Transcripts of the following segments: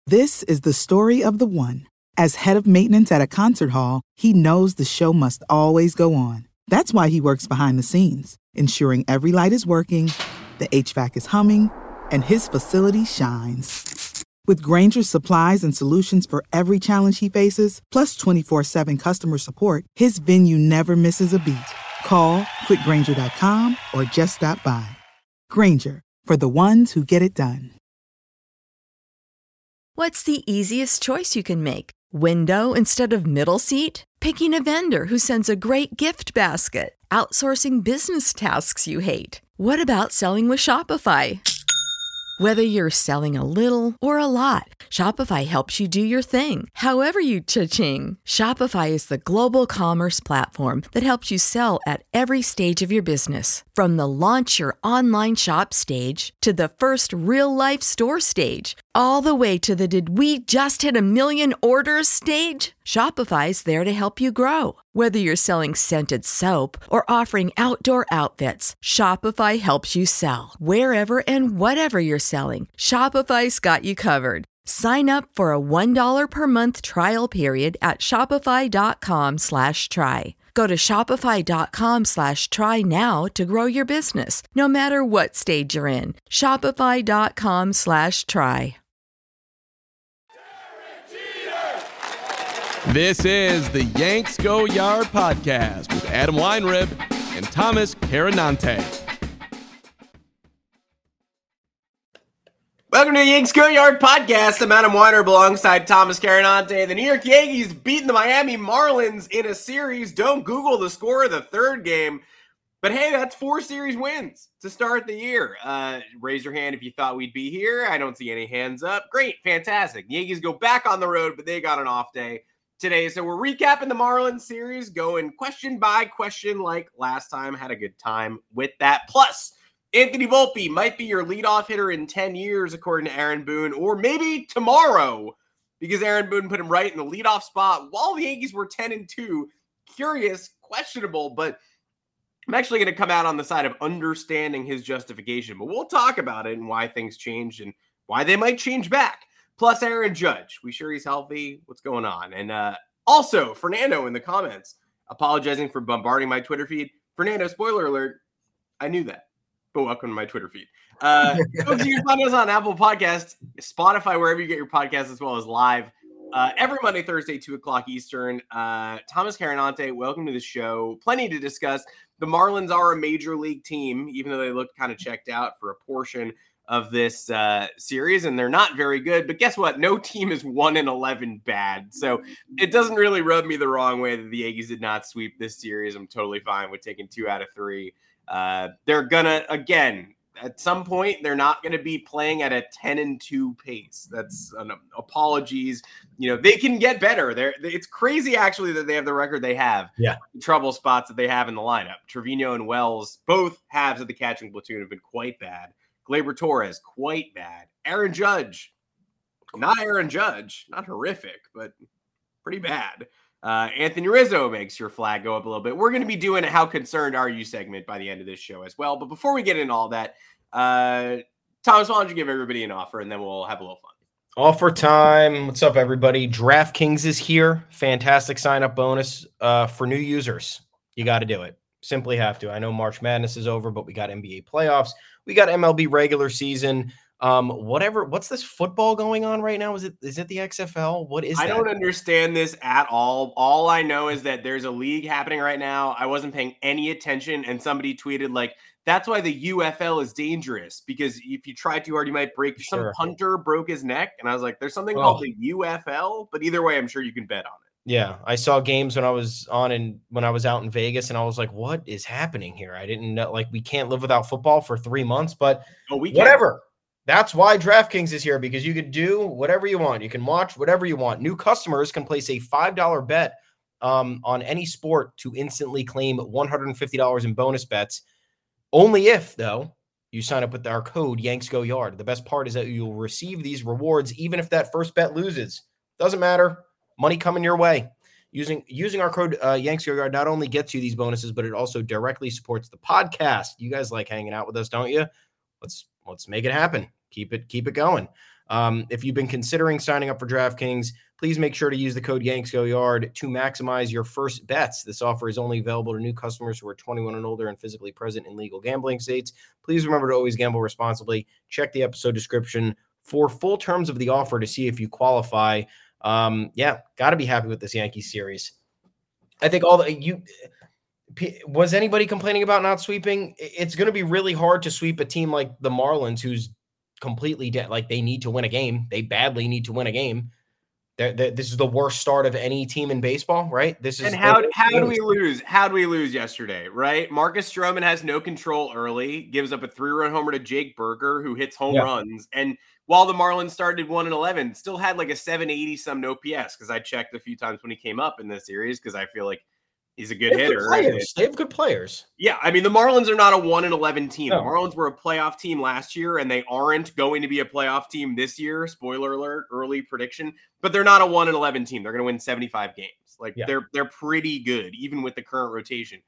This is the story of the one. As head of maintenance at a concert hall, he knows the show must always go on. That's why he works behind the scenes, ensuring every light is working, the HVAC is humming, and his facility shines. With Grainger's supplies and solutions for every challenge he faces, plus 24/7 customer support, his venue never misses a beat. Call quickgrainger.com or just stop by. Grainger, for the ones who get it done. What's the easiest choice you can make? Window instead of middle seat? Picking a vendor who sends a great gift basket? Outsourcing business tasks you hate? What about selling with Shopify? Whether you're selling a little or a lot, Shopify helps you do your thing, however you cha-ching. Shopify is the global commerce platform that helps you sell at every stage of your business. From the launch your online shop stage to the first real-life store stage, all the way to the did we just hit a million orders stage. Shopify's there to help you grow. Whether you're selling scented soap or offering outdoor outfits, Shopify helps you sell. Wherever and whatever you're selling, Shopify's got you covered. Sign up for a $1 per month trial period at shopify.com/try. Go to shopify.com/try now to grow your business, no matter what stage you're in. Shopify.com/try. This is the Yanks Go Yard podcast with Adam Weinrib and Thomas Carinante. Welcome to the Yanks Go Yard podcast. I'm Adam Weinrib alongside Thomas Carinante. The New York Yankees beating the Miami Marlins in a series. Don't Google the score of the third game. But hey, that's 4 series wins to start the year. Raise your hand if you thought we'd be here. I don't see any hands up. Great, fantastic. The Yankees go back on the road, but they got an off day today. So we're recapping the Marlins series, going question by question like last time. Had a good time with that. Plus, Anthony Volpe might be your leadoff hitter in 10 years, according to Aaron Boone, or maybe tomorrow, because Aaron Boone put him right in the leadoff spot while the Yankees were 10-2. Curious, questionable, but I'm actually going to come out on the side of understanding his justification. But we'll talk about it and why things changed and why they might change back. Plus, Aaron Judge. We sure he's healthy? What's going on? And also, Fernando in the comments, apologizing for bombarding my Twitter feed. Fernando, spoiler alert, I knew that. But welcome to my Twitter feed. Folks, you can find us on Apple Podcasts, Spotify, wherever you get your podcasts, as well as live every Monday, Thursday, 2 o'clock Eastern. Thomas Carinante, welcome to the show. Plenty to discuss. The Marlins are a major league team, even though they looked kind of checked out for a portion of this series, and they're not very good. But guess what? No team is 1-11 bad. So it doesn't really rub me the wrong way that the Yankees did not sweep this series. I'm totally fine with taking 2 out of 3. They're gonna, again, at some point, they're not going to be playing at a 10-2 pace. That's apologies. You know, they can get better. It's crazy, actually, that they have the record they have. Yeah. The trouble spots that they have in the lineup. Trevino and Wells, both halves of the catching platoon, have been quite bad. Gleyber Torres, quite bad. Aaron Judge, not horrific, but pretty bad. Anthony Rizzo makes your flag go up a little bit. We're going to be doing a How Concerned Are You segment by the end of this show as well. But before we get into all that, Thomas, why don't you give everybody an offer and then we'll have a little fun. Offer time. What's up, everybody? DraftKings is here. Fantastic sign-up bonus for new users. You got to do it. Simply have to. I know March Madness is over, but we got NBA playoffs. We got MLB regular season. What's this football going on right now? Is it the XFL? What is that? I don't understand this at all. All I know is that there's a league happening right now. I wasn't paying any attention, and somebody tweeted like, that's why the UFL is dangerous, because if you try too hard, you might break. Sure. Some punter broke his neck, and I was like, there's something called the UFL, but either way, I'm sure you can bet on it. Yeah, I saw games when I was out in Vegas, and I was like, what is happening here? I didn't know, like, we can't live without football for 3 months, but whatever. That's why DraftKings is here, because you could do whatever you want. You can watch whatever you want. New customers can place a $5 bet on any sport to instantly claim $150 in bonus bets. Only if, though, you sign up with our code YanksGoYard. The best part is that you'll receive these rewards even if that first bet loses. Doesn't matter. Money coming your way. Using our code YanksGoYard not only gets you these bonuses, but it also directly supports the podcast. You guys like hanging out with us, don't you? Let's make it happen. Keep it going. If you've been considering signing up for DraftKings, please make sure to use the code YanksGoYard to maximize your first bets. This offer is only available to new customers who are 21 and older and physically present in legal gambling states. Please remember to always gamble responsibly. Check the episode description for full terms of the offer to see if you qualify. Got to be happy with this Yankees series. I think was anybody complaining about not sweeping? It's going to be really hard to sweep a team like the Marlins, who's completely like they need to win a game. They badly need to win a game. This is the worst start of any team in baseball, right? How do we lose? How do we lose yesterday, right? Marcus Stroman has no control early, gives up a 3-run homer to Jake Burger, who hits home runs. And while the Marlins started 1-11, still had like a 780 some OPS, because I checked a few times when he came up in this series, because I feel like he's a good hitter. They have good players. Yeah, I mean, the Marlins are not a 1-11 team. No. The Marlins were a playoff team last year, and they aren't going to be a playoff team this year. Spoiler alert, early prediction. But they're not a 1-11 team. They're going to win 75 games. They're pretty good, even with the current rotation.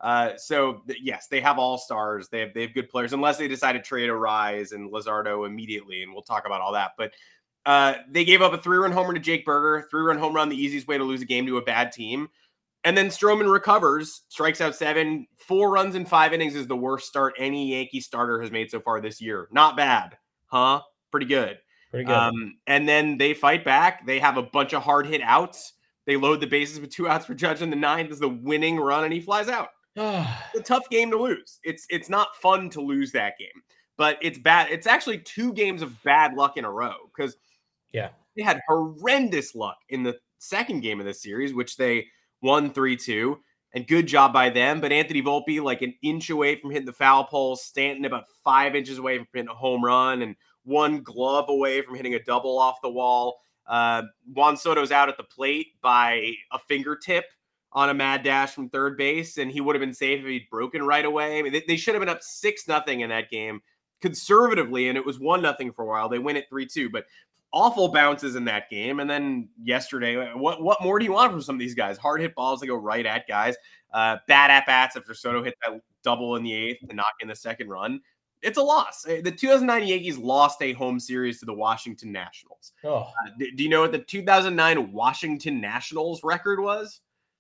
Yes, they have all-stars. They have good players, unless they decide to trade Arise and Luzardo immediately, and we'll talk about all that. But they gave up a 3-run homer to Jake Burger, 3-run home run, the easiest way to lose a game to a bad team. And then Stroman recovers, strikes out 7, 4 runs in 5 innings is the worst start any Yankee starter has made so far this year. Not bad, huh? Pretty good. And then they fight back. They have a bunch of hard hit outs. They load the bases with 2 outs for Judge in the 9th as the winning run, and he flies out. It's a tough game to lose. It's not fun to lose that game, but it's bad. It's actually 2 games of bad luck in a row, because they had horrendous luck in the second game of this series, which they won 3-2, and good job by them. But Anthony Volpe, like an inch away from hitting the foul pole, Stanton about 5 inches away from hitting a home run, and 1 glove away from hitting a double off the wall. Juan Soto's out at the plate by a fingertip on a mad dash from third base, and he would have been safe if he'd broken right away. I mean, they should have been up 6-0 in that game conservatively, and it was 1-0 for a while. They win it 3-2, but awful bounces in that game. And then yesterday, what more do you want from some of these guys? Hard hit balls that go right at guys. Bad at-bats after Soto hit that double in the 8th to knock in the second run. It's a loss. The 2009 Yankees lost a home series to the Washington Nationals. Do you know what the 2009 Washington Nationals record was?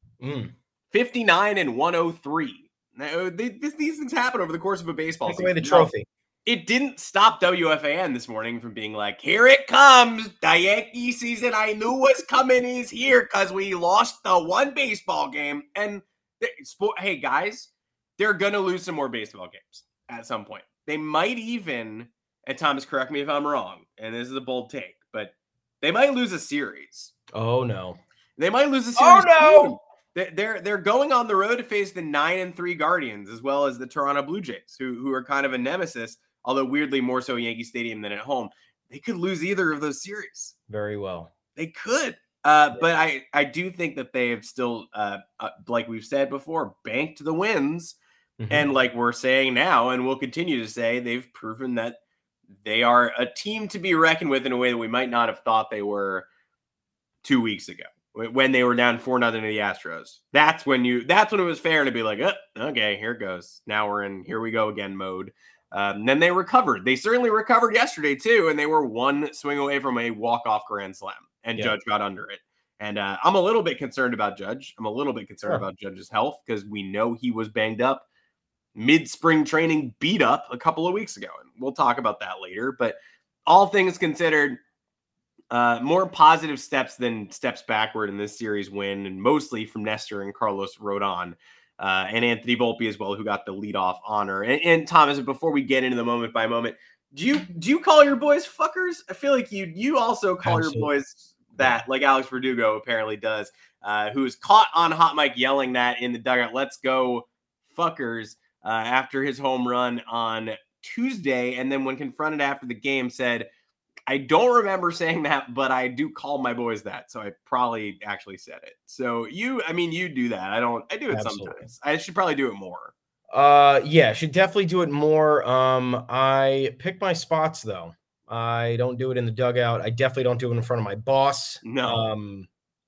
59-103. Now, these things happen over the course of a baseball season. Take away the trophy. It didn't stop WFAN this morning from being like, here it comes. The Yankee season I knew was coming is here because we lost the 1 baseball game. And hey, guys, they're going to lose some more baseball games at some point. They might even, and Thomas, correct me if I'm wrong, and this is a bold take, but they might lose a series. Oh, no. They might lose a series. Oh, no. They're going on the road to face the 9-3 Guardians, as well as the Toronto Blue Jays, who are kind of a nemesis, although weirdly more so Yankee Stadium than at home. They could lose either of those series. Very well. They could. But I do think that they have still, like we've said before, banked the wins. Mm-hmm. And like we're saying now, and we'll continue to say, they've proven that they are a team to be reckoned with in a way that we might not have thought they were 2 weeks ago when they were down 4-0 to the Astros. That's when it was fair to be like, okay, here it goes. Now we're in here we go again mode. And then they recovered. They certainly recovered yesterday too, and they were 1 swing away from a walk-off grand slam, and Judge got under it. And I'm a little bit concerned about Judge. I'm a little bit concerned about Judge's health, because we know he was banged up mid-spring training, beat up a couple of weeks ago. And we'll talk about that later. But all things considered, more positive steps than steps backward in this series win, and mostly from Nestor and Carlos Rodon, and Anthony Volpe as well, who got the leadoff honor. And Thomas, before we get into the moment by moment, do you call your boys fuckers? I feel like you also call your boys that, like Alex Verdugo apparently does, who is caught on hot mic yelling that in the dugout. Let's go fuckers. After his home run on Tuesday, and then when confronted after the game said, I don't remember saying that, but I do call my boys that, so I probably actually said it. So you do that. I do it sometimes. I should probably do it more. Should definitely do it more. I pick my spots though. I don't do it in the dugout. I definitely don't do it in front of my boss. No.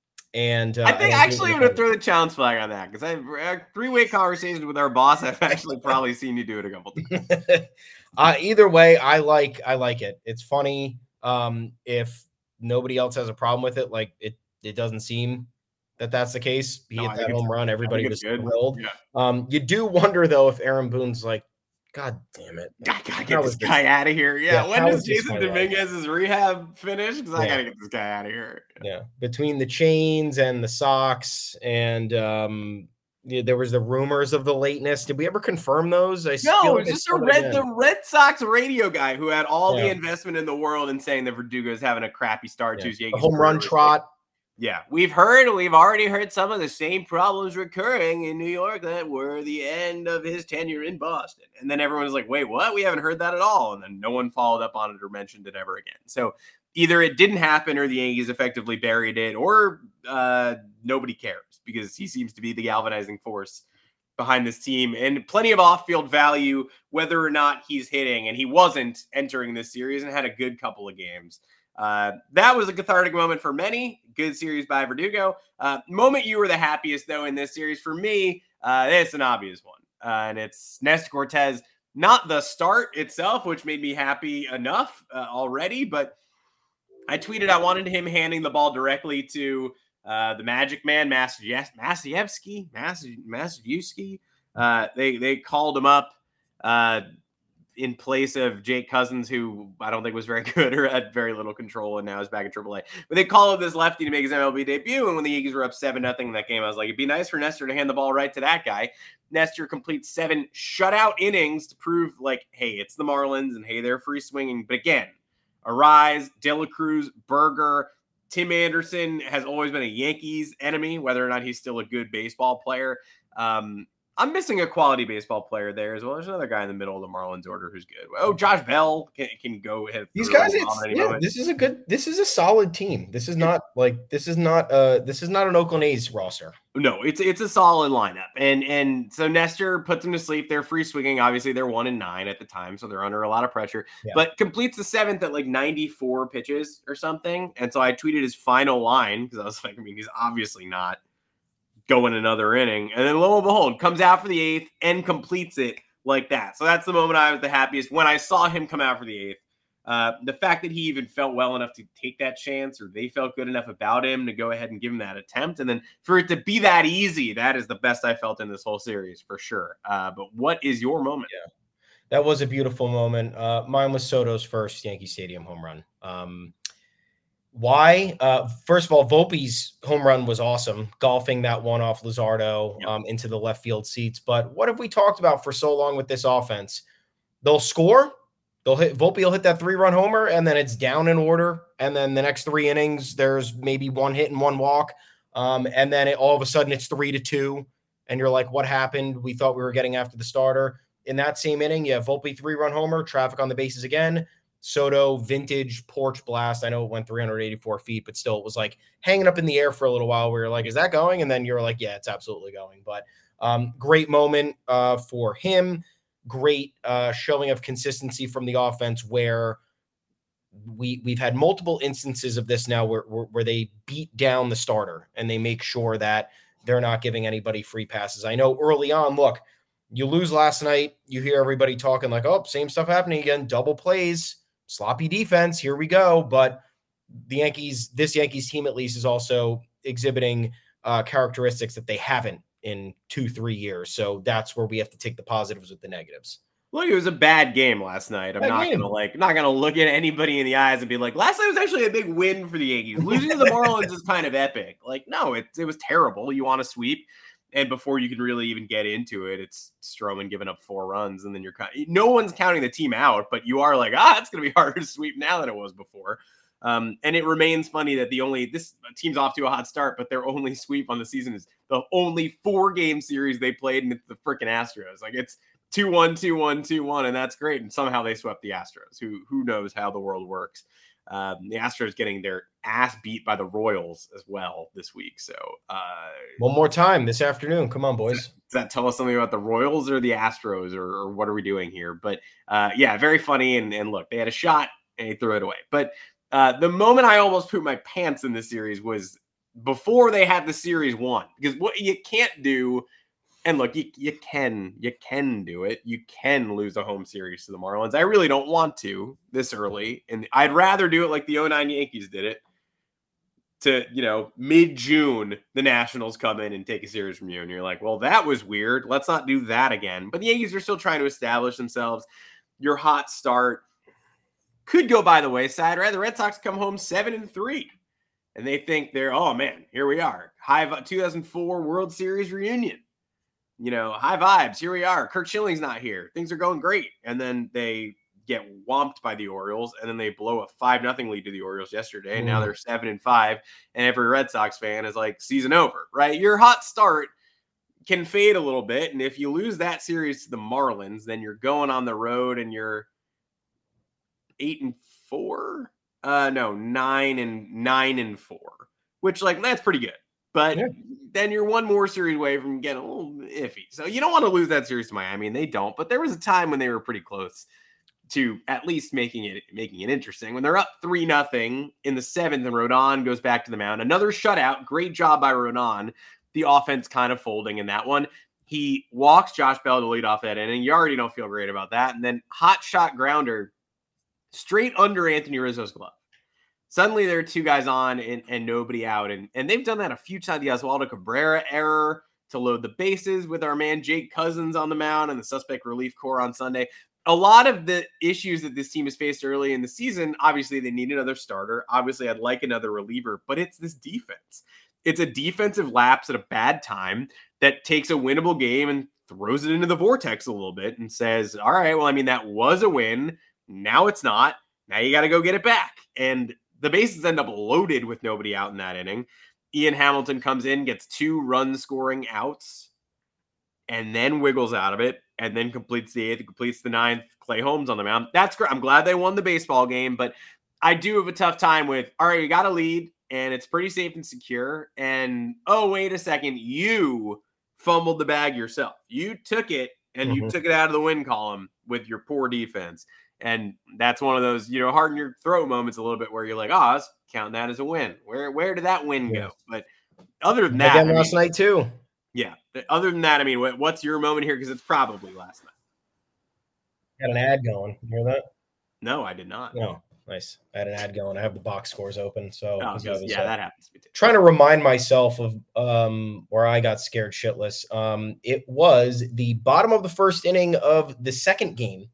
And I think actually I'm going to throw the challenge flag on that, because I've 3-way conversations with our boss. I've actually probably seen you do it a couple times. Either way, I like it. It's funny. If nobody else has a problem with it, like it doesn't seem that that's the case. He hit that home run. Everybody was thrilled. Yeah. You do wonder, though, if Aaron Boone's like, God damn it. I gotta get this guy out of here. Yeah. When does Jason Dominguez's rehab finish? Because I gotta get this guy out of here. Yeah. Between the chains and the socks and there was the rumors of the lateness. Did we ever confirm those? No, it was just the Red Sox radio guy who had all the investment in the world in saying that Verdugo is having a crappy start to his Yankees. Home run trot. Yeah, we've already heard some of the same problems recurring in New York that were the end of his tenure in Boston. And then everyone's like, wait, what? We haven't heard that at all. And then no one followed up on it or mentioned it ever again. So either it didn't happen or the Yankees effectively buried it, or nobody cares because he seems to be the galvanizing force behind this team and plenty of off-field value, whether or not he's hitting. And he wasn't entering this series and had a good couple of games. That was a cathartic moment for many. Good series by Verdugo. Moment you were the happiest, though, in this series for me, it's an obvious one. And it's Nestor Cortes, not the start itself, which made me happy enough already, but I tweeted I wanted him handing the ball directly to the Magic Man, Masiewski. They called him up in place of Jake Cousins, who I don't think was very good or had very little control, and now is back in AAA. But they call up this lefty to make his MLB debut, and when the Yankees were up 7-0 in that game, I was like, it'd be nice for Nestor to hand the ball right to that guy. Nestor completes 7 shutout innings to prove, like, hey, it's the Marlins, and hey, they're free swinging. But again, Arise, De La Cruz, Berger, Tim Anderson has always been a Yankees enemy, whether or not he's still a good baseball player. I'm missing a quality baseball player there as well. There's another guy in the middle of the Marlins order who's good. Oh, Josh Bell can go ahead. These guys, this is a solid team. This is not an Oakland A's roster. No, it's a solid lineup. And so Nestor puts them to sleep. They're free swinging. Obviously, they're 1-9 at the time, so they're under a lot of pressure. Yeah. But completes the 7th at like 94 pitches or something. And so I tweeted his final line because I was like, I mean, he's obviously not going another inning, and then lo and behold, comes out for the 8th and completes it like that. So that's the moment I was the happiest when I saw him come out for the 8th. The fact that he even felt well enough to take that chance, or they felt good enough about him to go ahead and give him that attempt, and then for it to be that easy, that is the best I felt in this whole series for sure. But what is your moment? Yeah, that was a beautiful moment. Mine was Soto's first Yankee Stadium home run. Why? First of all, Volpe's home run was awesome, golfing that one off Luzardo into the left field seats. But what have we talked about for so long with this offense? They'll score. Volpe will hit that 3-run homer, and then it's down in order. And then the next 3 innings, there's maybe 1 hit and 1 walk. And then all of a sudden it's 3-2. And you're like, what happened? We thought we were getting after the starter. In that same inning, you have Volpe 3-run homer, traffic on the bases again. Soto, vintage porch blast. I know it went 384 feet, but still it was like hanging up in the air for a little while. We were like, is that going? And then you're like, yeah, it's absolutely going. But great moment for him. Great showing of consistency from the offense where we've had multiple instances of this now where they beat down the starter and they make sure that they're not giving anybody free passes. I know early on, look, you lose last night, you hear everybody talking like, oh, same stuff happening again, double plays, sloppy defense, here we go. But this Yankees team at least is also exhibiting characteristics that they haven't in 2-3 years. So that's where we have to take the positives with the negatives. Look, it was a bad game last night. I'm not gonna look at anybody in the eyes and be like, last night was actually a big win for the Yankees. Losing to the Marlins is kind of epic. Like, no, it was terrible. You want to sweep. And before you can really even get into it, it's Stroman giving up 4 runs, and then no one's counting the team out, but you are like, it's going to be harder to sweep now than it was before. And it remains funny that this team's off to a hot start, but their only sweep on the season is the only 4-game series they played, and it's the freaking Astros. Like, it's 2-1, 2-1, 2-1, and that's great. And somehow they swept the Astros. Who knows how the world works? The Astros getting their ass beat by the Royals as well this week. So one more time this afternoon. Come on, boys. Does that tell us something about the Royals or the Astros, or what are we doing here? But yeah, very funny. And look, they had a shot and he threw it away. But the moment I almost pooped my pants in this series was before they had the series won, because what you can't do, And look, you can do it. You can lose a home series to the Marlins. I really don't want to this early, and I'd rather do it like the 2009 Yankees did it. To, mid-June, the Nationals come in and take a series from you, and you're like, well, that was weird. Let's not do that again. But the Yankees are still trying to establish themselves. Your hot start could go by the wayside, right? The Red Sox come home 7-3, and they think oh man, here we are, 2004 World Series reunion. High vibes. Here we are. Curt Schilling's not here. Things are going great. And then they get whomped by the Orioles, and then they blow a 5-0 lead to the Orioles yesterday. And now they're 7-5, and every Red Sox fan is like, season over, right? Your hot start can fade a little bit. And if you lose that series to the Marlins, then you're going on the road and you're 8-4. No, 9-4, which that's pretty good. But then you're one more series away from getting a little iffy. So you don't want to lose that series to Miami, and they don't. But there was a time when they were pretty close to at least making it interesting. When they're up 3-0 in the 7th, and Rodon goes back to the mound. Another shutout. Great job by Rodon. The offense kind of folding in that one. He walks Josh Bell to lead off that inning. You already don't feel great about that. And then hot shot grounder straight under Anthony Rizzo's glove. Suddenly there are two guys on and nobody out. And they've done that a few times. The Oswaldo Cabrera error to load the bases with our man Jake Cousins on the mound and the suspect relief corps on Sunday. A lot of the issues that this team has faced early in the season, obviously they need another starter. Obviously I'd like another reliever, but it's this defense. It's a defensive lapse at a bad time that takes a winnable game and throws it into the vortex a little bit and says, all right, well, that was a win. Now it's not. Now you got to go get it back. And the bases end up loaded with nobody out in that inning. Ian Hamilton comes in, gets 2 run-scoring outs, and then wiggles out of it, and then completes the 8th, completes the 9th. Clay Holmes on the mound. That's great. I'm glad they won the baseball game, but I do have a tough time with, all right, you got a lead, and it's pretty safe and secure, and, oh, wait a second, you fumbled the bag yourself. You took it, and you took it out of the win column with your poor defense. And that's one of those, hard in your throat moments a little bit where you're like, I was counting that as a win. Where did that win go? But other than that, again, last night too. Yeah. Other than that, what's your moment here? Because it's probably last night. Had an ad going. You hear that? No, I did not. No, nice. I had an ad going. I have the box scores open. So that happens to me too. Trying to remind myself of where I got scared shitless. It was the bottom of the first inning of the second game.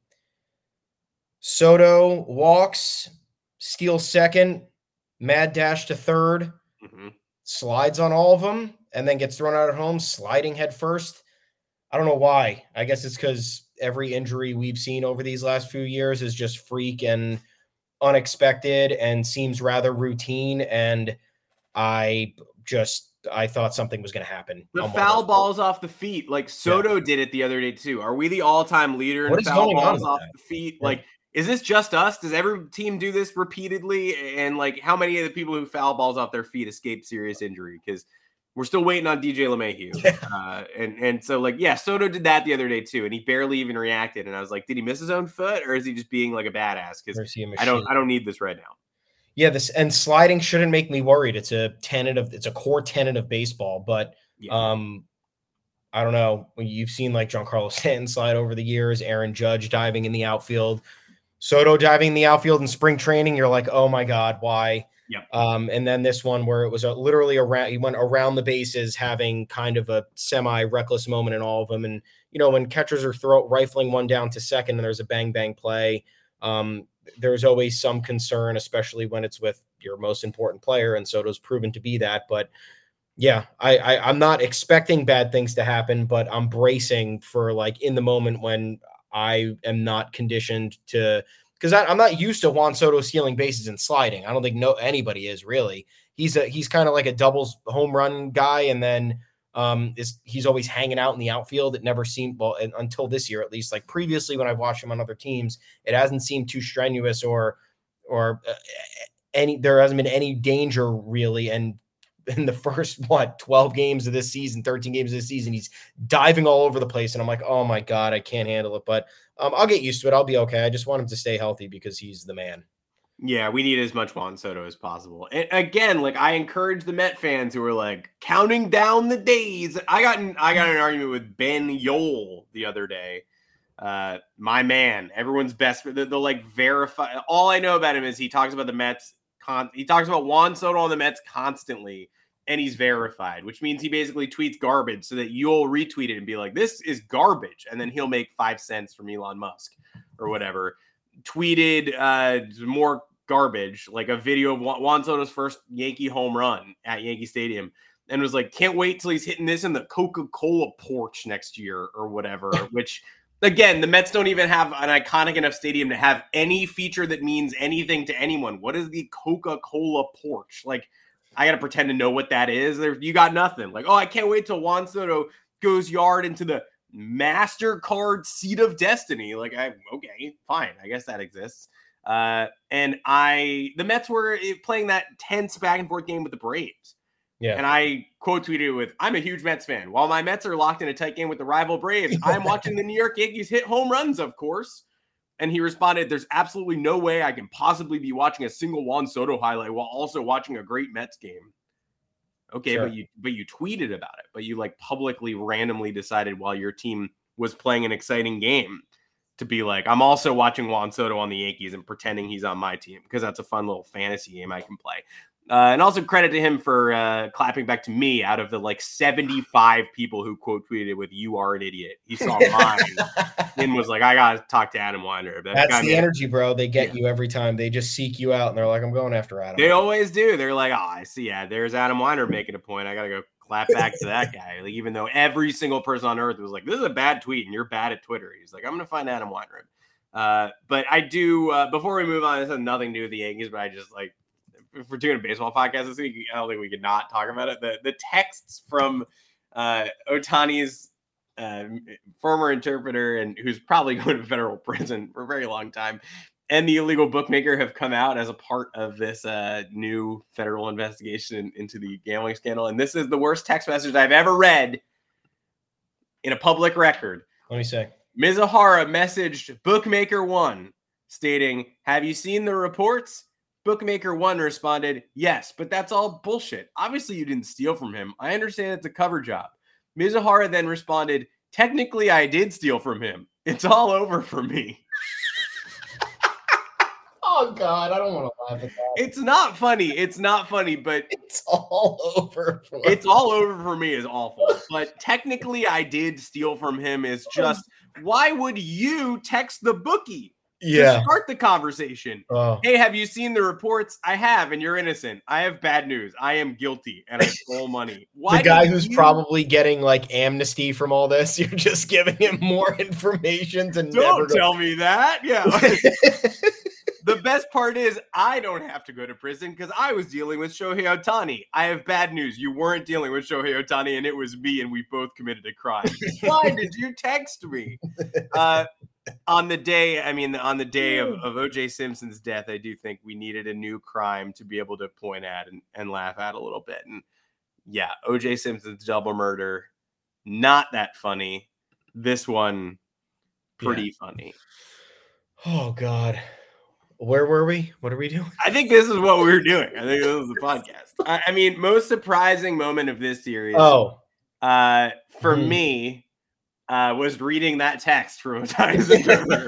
Soto walks, steals second, mad dash to third, slides on all of them, and then gets thrown out at home, sliding head first. I don't know why. I guess it's because every injury we've seen over these last few years is just freak and unexpected and seems rather routine. And I thought something was going to happen. The foul balls off the feet, like Soto did it the other day too. Are we the all-time leader in foul balls off the feet? Yeah. Like, is this just us? Does every team do this repeatedly? And how many of the people who foul balls off their feet escape serious injury? Because we're still waiting on DJ LeMahieu. And so Soto did that the other day too, and he barely even reacted. And I was like, did he miss his own foot, or is he just being like a badass? Because I don't need this right now. Yeah, and sliding shouldn't make me worried. It's a core tenet of baseball, but I don't know. When you've seen Giancarlo Stanton slide over the years, Aaron Judge diving in the outfield, Soto diving in the outfield in spring training, you're like, oh my God, why? Yep. And then this one where it was literally around, he went around the bases, having kind of a semi-reckless moment in all of them. And, when catchers are rifling one down to second and there's a bang play, there's always some concern, especially when it's with your most important player. And Soto's proven to be that. But yeah, I'm not expecting bad things to happen, but I'm bracing for in the moment when I am not conditioned to, because I'm not used to Juan Soto stealing bases and sliding. I don't think anybody is really. He's kind of like a doubles home run guy, and then he's always hanging out in the outfield. It never seemed, until this year at least. Previously when I've watched him on other teams, it hasn't seemed too strenuous or there hasn't been any danger really. And in the first 12 games of this season, 13 games of this season, he's diving all over the place, and I'm like, oh my God, I can't handle it. But I'll get used to it. I'll be okay. I just want him to stay healthy because he's the man. Yeah, we need as much Juan Soto as possible. And again, like I encourage the Met fans who are like counting down the days. I got an argument with Ben Yole the other day. My man, everyone's best. They'll like verify. All I know about him is he talks about the Mets. He talks about Juan Soto on the Mets constantly, and he's verified, which means he basically tweets garbage so that you'll retweet it and be like, "This is garbage," and then he'll make 5 cents from Elon Musk or whatever. Tweeted more garbage, like a video of Juan Soto's first Yankee home run at Yankee Stadium, and was like, "Can't wait till he's hitting this in the Coca-Cola porch next year," or whatever, which. Again, the Mets don't even have an iconic enough stadium to have any feature that means anything to anyone. What is the Coca-Cola porch? Like, I got to pretend to know what that is. You got nothing. Like, oh, I can't wait till Juan Soto goes yard into the MasterCard seat of destiny. Like, okay, fine. I guess that exists. The Mets were playing that tense back and forth game with the Braves. Yeah. And I quote tweeted with, "I'm a huge Mets fan. While my Mets are locked in a tight game with the rival Braves, I'm watching the New York Yankees hit home runs, of course." And he responded, "There's absolutely no way I can possibly be watching a single Juan Soto highlight while also watching a great Mets game." Okay, sure. but you tweeted about it, but you like publicly randomly decided while your team was playing an exciting game to be like, "I'm also watching Juan Soto on the Yankees and pretending he's on my team because that's a fun little fantasy game I can play." And also credit to him for clapping back to me out of the like 75 people who quote tweeted with "You are an idiot." He saw mine and was like, "I got to talk to Adam Weinrib." That's the energy, bro. They get you every time. They just seek you out and they're like, "I'm going after Adam." They always do. They're like, "Oh, I see. Yeah, there's Adam Weinrib making a point. I got to go clap back to that guy." Like, even though every single person on earth was like, "This is a bad tweet and you're bad at Twitter." He's like, "I'm going to find Adam Weinrib." But I do, before we move on, this has nothing to do with the Yankees, but I just like, if we're doing a baseball podcast this week, I don't think we could not talk about it. The texts from Ohtani's former interpreter, and who's probably going to federal prison for a very long time, and the illegal bookmaker have come out as a part of this new federal investigation into the gambling scandal. And this is the worst text message I've ever read in a public record. Let me say. Mizuhara messaged Bookmaker One stating, "Have you seen the reports?" Bookmaker One responded, "Yes, but that's all bullshit. Obviously, you didn't steal from him. I understand it's a cover job." Mizuhara then responded, "Technically, I did steal from him. It's all over for me." Oh, God, I don't want to laugh at that. It's not funny, but it's all over for me. It's all over for me is awful. But technically, I did steal from him is just, why would you text the bookie? To start the conversation. Oh. "Hey, have you seen the reports?" "I have, and you're innocent. I have bad news. I am guilty, and I stole money." Why the guy who's probably getting like amnesty from all this, you're just giving him more information to Don't tell me that. Yeah. The best part is I don't have to go to prison because I was dealing with Shohei Ohtani. I have bad news. You weren't dealing with Shohei Ohtani, and it was me, and we both committed a crime. Why did you text me? On the day of O.J. Simpson's death, I do think we needed a new crime to be able to point at and laugh at a little bit. And yeah, O.J. Simpson's double murder, not that funny. This one, pretty funny. Oh, God. Where were we? What are we doing? I think this is what we were doing. I think this was the podcast. I mean, most surprising moment of this series. For me, was reading that text from Ohtani's interpreter.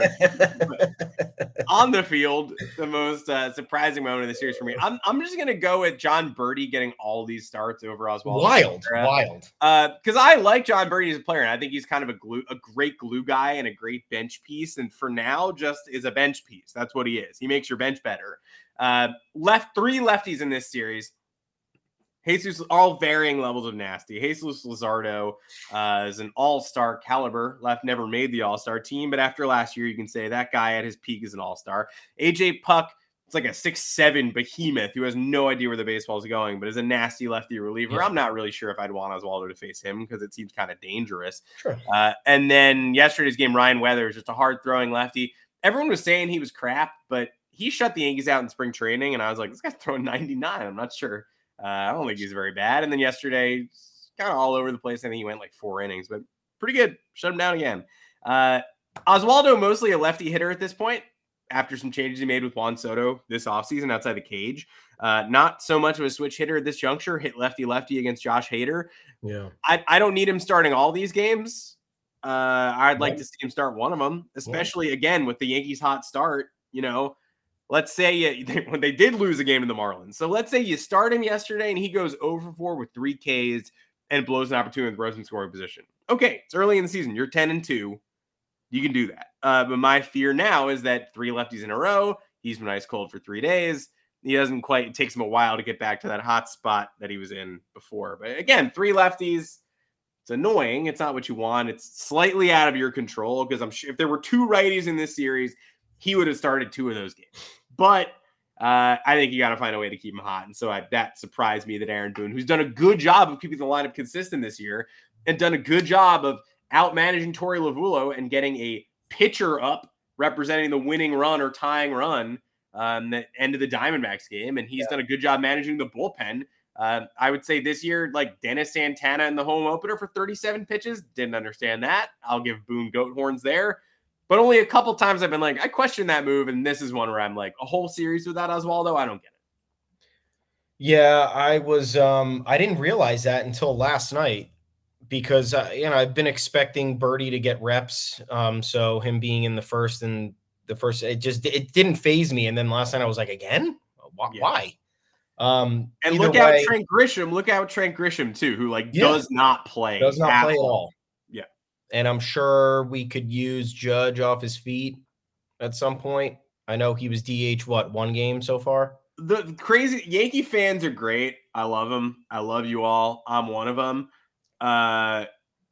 On the field, the most surprising moment of the series for me. I'm just gonna go with John Birdie getting all these starts over Oswaldo. Wild. Because I like John Birdie as a player, and I think he's kind of a great glue guy and a great bench piece. And for now, just is a bench piece. That's what he is. He makes your bench better. Three lefties in this series. Jesus, all varying levels of nasty. Jesus Luzardo is an all-star caliber left, never made the all-star team, but after last year, you can say that guy at his peak is an all-star. AJ Puk, it's like a 6'7" behemoth who has no idea where the baseball is going, but is a nasty lefty reliever. Yeah. I'm not really sure if I'd want Oswaldo to face him because it seems kind of dangerous. Sure. And then yesterday's game, Ryan Weathers, just a hard-throwing lefty. Everyone was saying he was crap, but he shut the Yankees out in spring training, and I was like, this guy's throwing 99. I'm not sure. I don't think he's very bad. And then yesterday, kind of all over the place. I think he went like 4 innings, but pretty good. Shut him down again. Oswaldo, mostly a lefty hitter at this point. after some changes he made with Juan Soto this offseason outside the cage. Not so much of a switch hitter at this juncture, hit lefty against Josh Hader. Yeah. I don't need him starting all these games. I'd like to see him start one of them, especially again with the Yankees' hot start. Let's say when they did lose a game to the Marlins. So let's say you start him yesterday and he goes 0-for-4 with 3 Ks and blows an opportunity with runners in scoring position. Okay, it's early in the season. You're 10-2. You can do that. But my fear now is that 3 lefties in a row. He's been ice cold for 3 days. It takes him a while to get back to that hot spot that he was in before. But again, 3 lefties, it's annoying. It's not what you want. It's slightly out of your control because I'm sure if there were 2 righties in this series, he would have started 2 of those games. But I think you got to find a way to keep him hot. And so that surprised me that Aaron Boone, who's done a good job of keeping the lineup consistent this year and done a good job of out-managing Torey Lovullo and getting a pitcher up representing the winning run or tying run that end of the Diamondbacks game. And he's done a good job managing the bullpen. I would say this year, like Dennis Santana in the home opener for 37 pitches. Didn't understand that. I'll give Boone goat horns there. But only a couple times I've been like, I question that move. And this is one where I'm like, a whole series without Oswaldo, I don't get it. Yeah, I didn't realize that until last night because, I've been expecting Birdie to get reps. So him being in the first, it didn't faze me. And then last night I was like, again? Why? And look out Trent Grisham too, who does not play. Does not play at all. Yeah. And I'm sure we could use Judge off his feet at some point. I know he was DH, 1 game so far? The crazy Yankee fans are great. I love them. I love you all. I'm one of them. But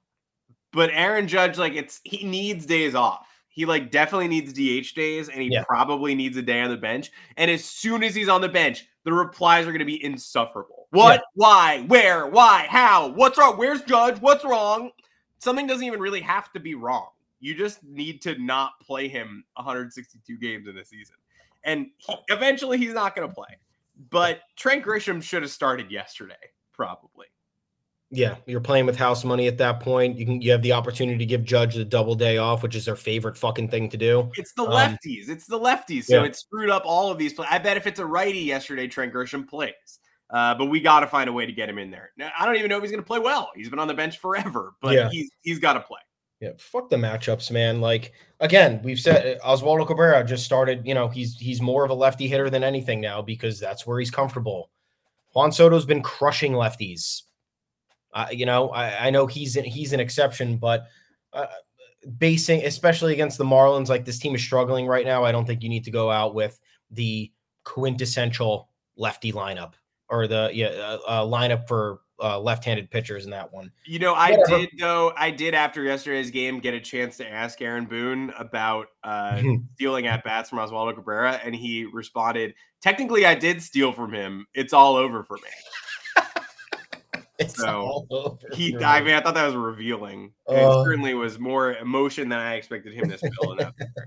Aaron Judge, he needs days off. He definitely needs DH days, and he probably needs a day on the bench. And as soon as he's on the bench, the replies are going to be insufferable. What? Yeah. Why? Where? Why? How? What's wrong? Where's Judge? What's wrong? Something doesn't even really have to be wrong. You just need to not play him 162 games in a season. And eventually he's not going to play. But Trent Grisham should have started yesterday, probably. Yeah, you're playing with house money at that point. You have the opportunity to give Judge the double day off, which is their favorite fucking thing to do. It's the lefties. So it screwed up all of these. I bet if it's a righty yesterday, Trent Grisham plays. But we got to find a way to get him in there. Now, I don't even know if he's going to play well. He's been on the bench forever, but he's got to play. Yeah, fuck the matchups, man. Again, we've said Oswaldo Cabrera just started. He's more of a lefty hitter than anything now because that's where he's comfortable. Juan Soto's been crushing lefties. I know he's an exception, but especially against the Marlins, this team is struggling right now. I don't think you need to go out with the quintessential lefty lineup or the lineup for left-handed pitchers in that one. I did after yesterday's game get a chance to ask Aaron Boone about stealing at bats from Oswaldo Cabrera, and he responded, "Technically, I did steal from him. It's all over for me." I thought that was revealing. It certainly was more emotion than I expected him to spill.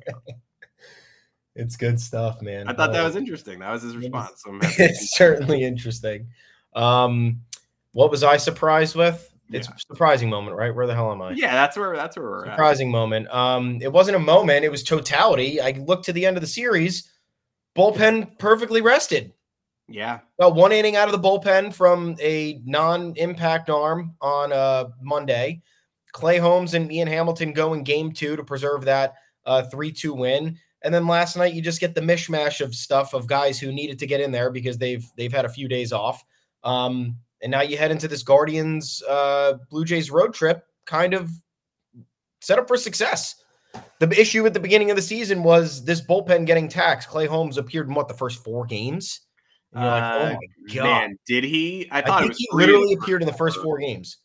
It's good stuff, man. I thought that was interesting. That was his response. So it's certainly interesting. What was I surprised with? It's a surprising moment, right? Where the hell am I? Yeah, that's where we're at. Surprising moment. It wasn't a moment. It was totality. I looked to the end of the series. Bullpen perfectly rested. Yeah. Well, 1 inning out of the bullpen from a non-impact arm on Monday. Clay Holmes and Ian Hamilton go in game 2 to preserve that 3-2 win. And then last night you just get the mishmash of stuff of guys who needed to get in there because they've had a few days off. And now you head into this Guardians Blue Jays road trip kind of set up for success. The issue at the beginning of the season was this bullpen getting taxed. Clay Holmes appeared in the first 4 games. And you're like, oh my God. Man, did he? I think he literally appeared in the first 4 games.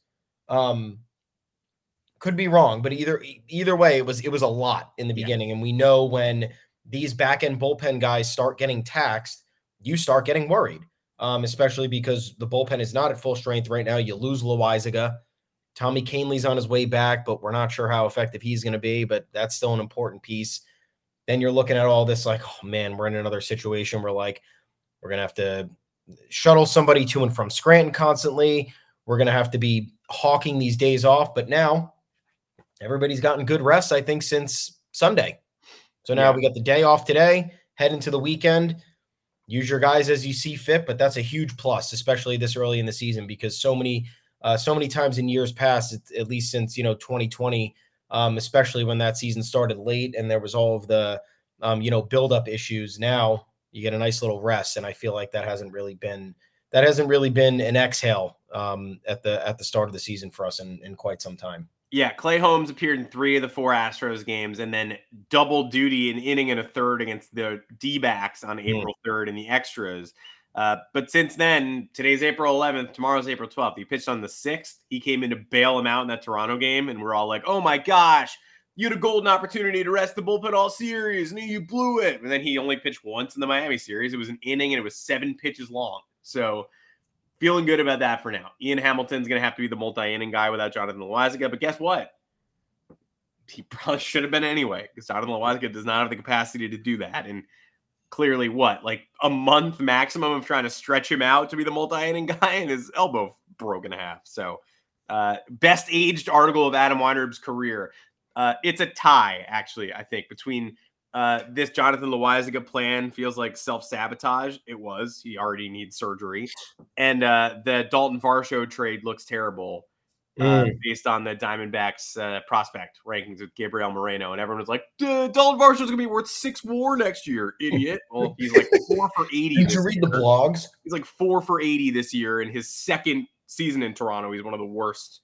Could be wrong, but either way, it was a lot in the beginning. And we know when these back-end bullpen guys start getting taxed, you start getting worried, especially because the bullpen is not at full strength right now. You lose Loaizaga. Tommy Kahnle's on his way back, but we're not sure how effective he's going to be, but that's still an important piece. Then you're looking at all this like, oh, man, we're in another situation where, we're going to have to shuttle somebody to and from Scranton constantly. We're going to have to be hawking these days off. But now everybody's gotten good rest, I think, since Sunday. So now we got the day off today, head into the weekend. Use your guys as you see fit, but that's a huge plus, especially this early in the season, because so many times in years past, at least since 2020, especially when that season started late and there was all of the build-up issues. Now you get a nice little rest, and I feel like that hasn't really been an exhale at the start of the season for us in quite some time. Yeah, Clay Holmes appeared in 3 of the 4 Astros games and then double duty an inning and a third against the D-backs on April 3rd in the extras. But since then, today's April 11th, tomorrow's April 12th. He pitched on the 6th. He came in to bail him out in that Toronto game, and we're all like, oh my gosh, you had a golden opportunity to rest the bullpen all series, and you blew it. And then he only pitched once in the Miami series. It was an inning, and it was 7 pitches long. So feeling good about that for now. Ian Hamilton's going to have to be the multi-inning guy without Jonathan Loáisiga, but guess what? He probably should have been anyway, because Jonathan Loáisiga does not have the capacity to do that. And clearly, like a month maximum of trying to stretch him out to be the multi-inning guy, and his elbow broke in half. So best aged article of Adam Weinrib's career. It's a tie, actually, I think, between this Jonathan Loáisiga plan feels like self-sabotage. It was. He already needs surgery. And the Dalton Varsho trade looks terrible based on the Diamondbacks prospect rankings with Gabriel Moreno. And everyone was like, Dalton Varsho's going to be worth 6 WAR next year, idiot. Well, he's like 4 for 80. Did you read the blogs? He's like 4 for 80 this year. In his second season in Toronto, he's one of the worst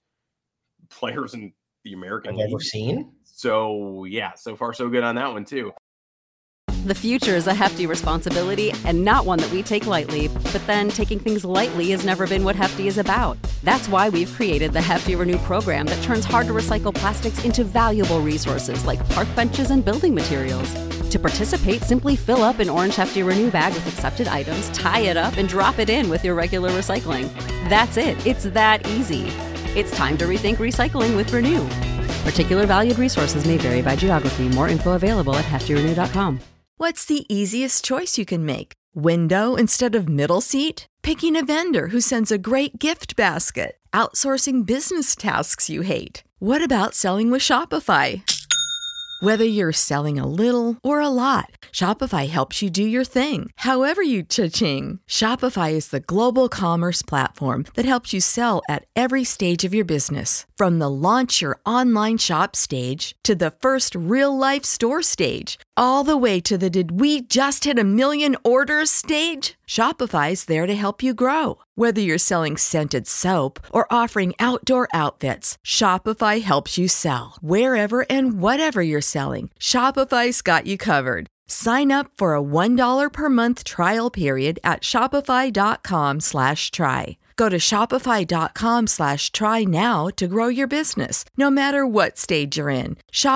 players in the American League I've ever seen. So, yeah, so far so good on that one, too. The future is a hefty responsibility and not one that we take lightly. But then taking things lightly has never been what Hefty is about. That's why we've created the Hefty Renew program that turns hard-to-recycle plastics into valuable resources like park benches and building materials. To participate, simply fill up an orange Hefty Renew bag with accepted items, tie it up, and drop it in with your regular recycling. That's it. It's that easy. It's time to rethink recycling with Renew. Particular valued resources may vary by geography. More info available at heftyrenew.com. What's the easiest choice you can make? Window instead of middle seat? Picking a vendor who sends a great gift basket? Outsourcing business tasks you hate? What about selling with Shopify? Whether you're selling a little or a lot, Shopify helps you do your thing, however you cha-ching. Shopify is the global commerce platform that helps you sell at every stage of your business. From the launch your online shop stage to the first real-life store stage, all the way to the did we just hit 1 million orders stage. Shopify's there to help you grow. Whether you're selling scented soap or offering outdoor outfits, Shopify helps you sell. Wherever and whatever you're selling, Shopify's got you covered. Sign up for a $1 per month trial period at shopify.com/try. Go to shopify.com/try now to grow your business, no matter what stage you're in.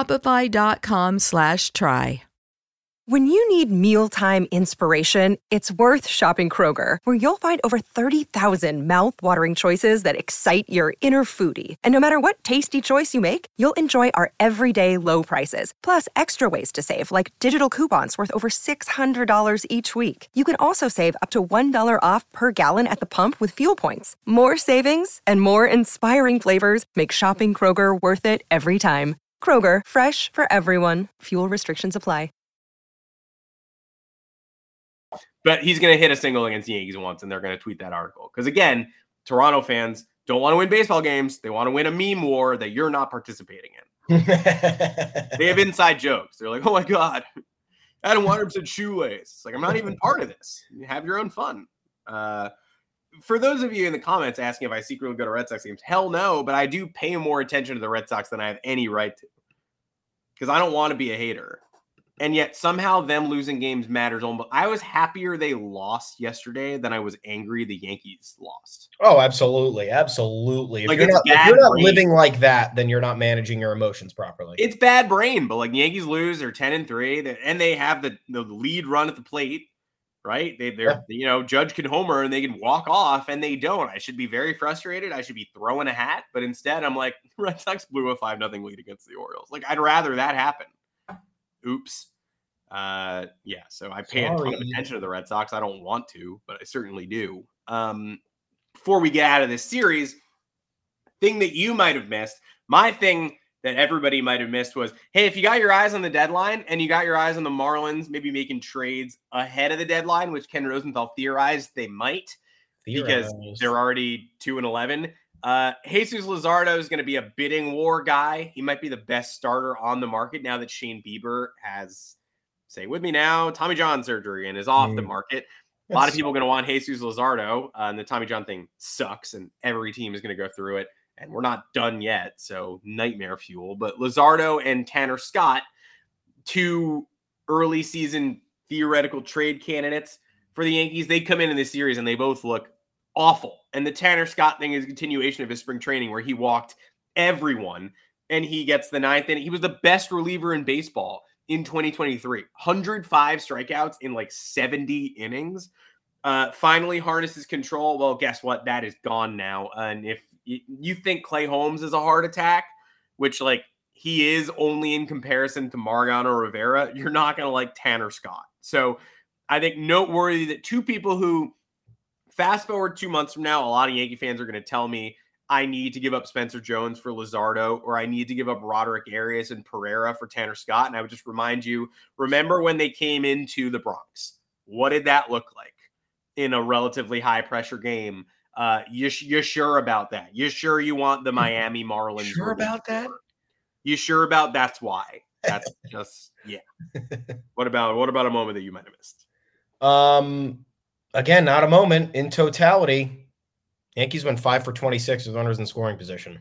Shopify.com/try. When you need mealtime inspiration, it's worth shopping Kroger, where you'll find over 30,000 mouth-watering choices that excite your inner foodie. And no matter what tasty choice you make, you'll enjoy our everyday low prices, plus extra ways to save, like digital coupons worth over $600 each week. You can also save up to $1 off per gallon at the pump with fuel points. More savings and more inspiring flavors make shopping Kroger worth it every time. Kroger, fresh for everyone. Fuel restrictions apply. But he's going to hit a single against the Yankees once, and they're going to tweet that article. Because, again, Toronto fans don't want to win baseball games. They want to win a meme war that you're not participating in. They have inside jokes. They're like, oh, my God, Adam Weinrib said shoelace. It's like, I'm not even part of this. You have your own fun. For those of you in the comments asking if I secretly go to Red Sox games, hell no, but I do pay more attention to the Red Sox than I have any right to. Because I don't want to be a hater. And yet somehow them losing games matters almost. I was happier they lost yesterday than I was angry the Yankees lost. Oh, absolutely. Absolutely. Like, if you're not living like that, then you're not managing your emotions properly. It's bad brain, but like the Yankees lose, they're 10-3, and they have the lead run at the plate, right? Judge can homer and they can walk off, and they don't. I should be very frustrated. I should be throwing a hat, but instead I'm like, Red Sox blew a 5-0 lead against the Orioles. Like, I'd rather that happen. Oops. So I pay a ton of attention to the Red Sox. I don't want to, but I certainly do. Before we get out of this series, thing that you might have missed, my thing that everybody might have missed was, hey, if you got your eyes on the deadline and you got your eyes on the Marlins, maybe making trades ahead of the deadline, which Ken Rosenthal theorized they might because they're already 2-11. Jesus Luzardo is going to be a bidding war guy. He might be the best starter on the market now that Shane Bieber has, say with me now, Tommy John surgery and is off the market. A lot of people are going to want Jesus Luzardo, and the Tommy John thing sucks, and every team is going to go through it. And we're not done yet, so nightmare fuel. But Luzardo and Tanner Scott, 2 early season theoretical trade candidates for the Yankees, they come in this series and they both look awful. And the Tanner Scott thing is a continuation of his spring training where he walked everyone and he gets the 9th inning. He was the best reliever in baseball in 2023. 105 strikeouts in like 70 innings. Finally harnesses control. Well, guess what? That is gone now. And if you think Clay Holmes is a heart attack, which like he is only in comparison to Mariano Rivera, you're not going to like Tanner Scott. So I think noteworthy that 2 people who fast forward 2 months from now, a lot of Yankee fans are going to tell me I need to give up Spencer Jones for Luzardo, or I need to give up Roderick Arias and Pereira for Tanner Scott. And I would just remind you, remember when they came into the Bronx? What did that look like in a relatively high pressure game? You sure about that? You sure you want the Miami Marlins? Sure about that? You sure about that's why? That's just yeah. What about a moment that you might have missed? Again, not a moment. In totality, Yankees went 5 for 26 with runners in scoring position.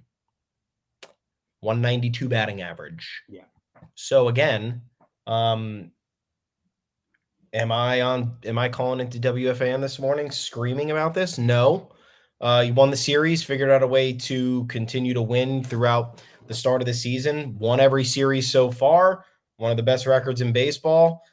192 batting average. Yeah. So again, am I calling into WFAN this morning screaming about this? No. You won the series, figured out a way to continue to win throughout the start of the season. Won every series so far. One of the best records in baseball.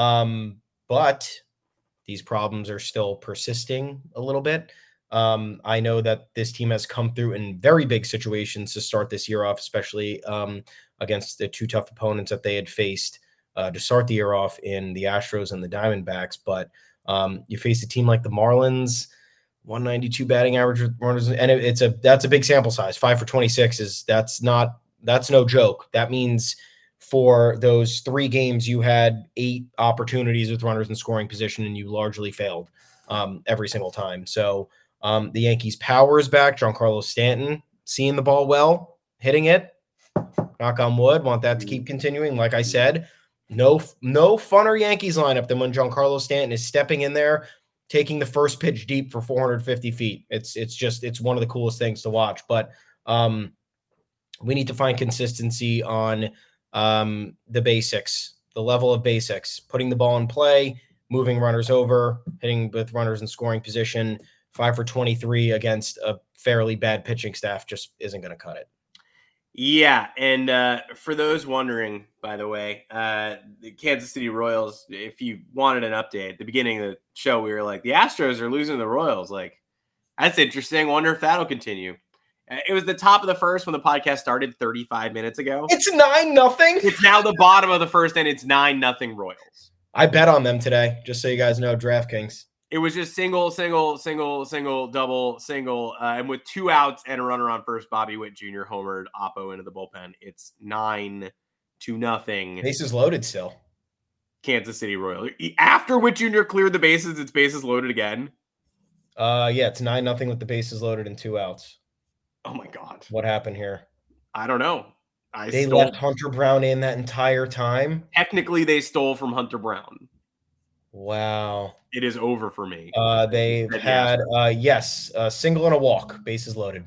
But these problems are still persisting a little bit. I know that this team has come through in very big situations to start this year off, especially against the 2 tough opponents that they had faced to start the year off in the Astros and the Diamondbacks. But you face a team like the Marlins, 192 batting average with runners, and that's a big sample size. 5 for 26 that's no joke. That means for those 3 games, you had 8 opportunities with runners in scoring position, and you largely failed every single time. So the Yankees' power is back. Giancarlo Stanton seeing the ball well, hitting it. Knock on wood. Want that to keep continuing. Like I said, no funner Yankees lineup than when Giancarlo Stanton is stepping in there, taking the first pitch deep for 450 feet. It's one of the coolest things to watch. But we need to find consistency on the basics, the level of basics, putting the ball in play, moving runners over, hitting with runners in scoring position. 5 for 23 against a fairly bad pitching staff just isn't going to cut it. Yeah, and for those wondering, by the way, the Kansas City Royals, if you wanted an update, at the beginning of the show, we were like, the Astros are losing the Royals. Like, that's interesting. Wonder if that'll continue. It was the top of the first when the podcast started 35 minutes ago. It's 9-0. It's now the bottom of the first, and it's 9-0 Royals. I bet on them today, just so you guys know, DraftKings. It was just single, double, single, and with 2 outs and a runner on first, Bobby Witt Jr. homered Oppo into the bullpen. It's 9-0. Bases loaded still. Kansas City Royals. After Witt Jr. cleared the bases, it's bases loaded again. Yeah, it's 9-0 with the bases loaded and 2 outs. Oh my God. What happened here? I don't know. They left Hunter Brown in that entire time? Technically, they stole from Hunter Brown. Wow. It is over for me. They've had, a single and a walk, bases loaded.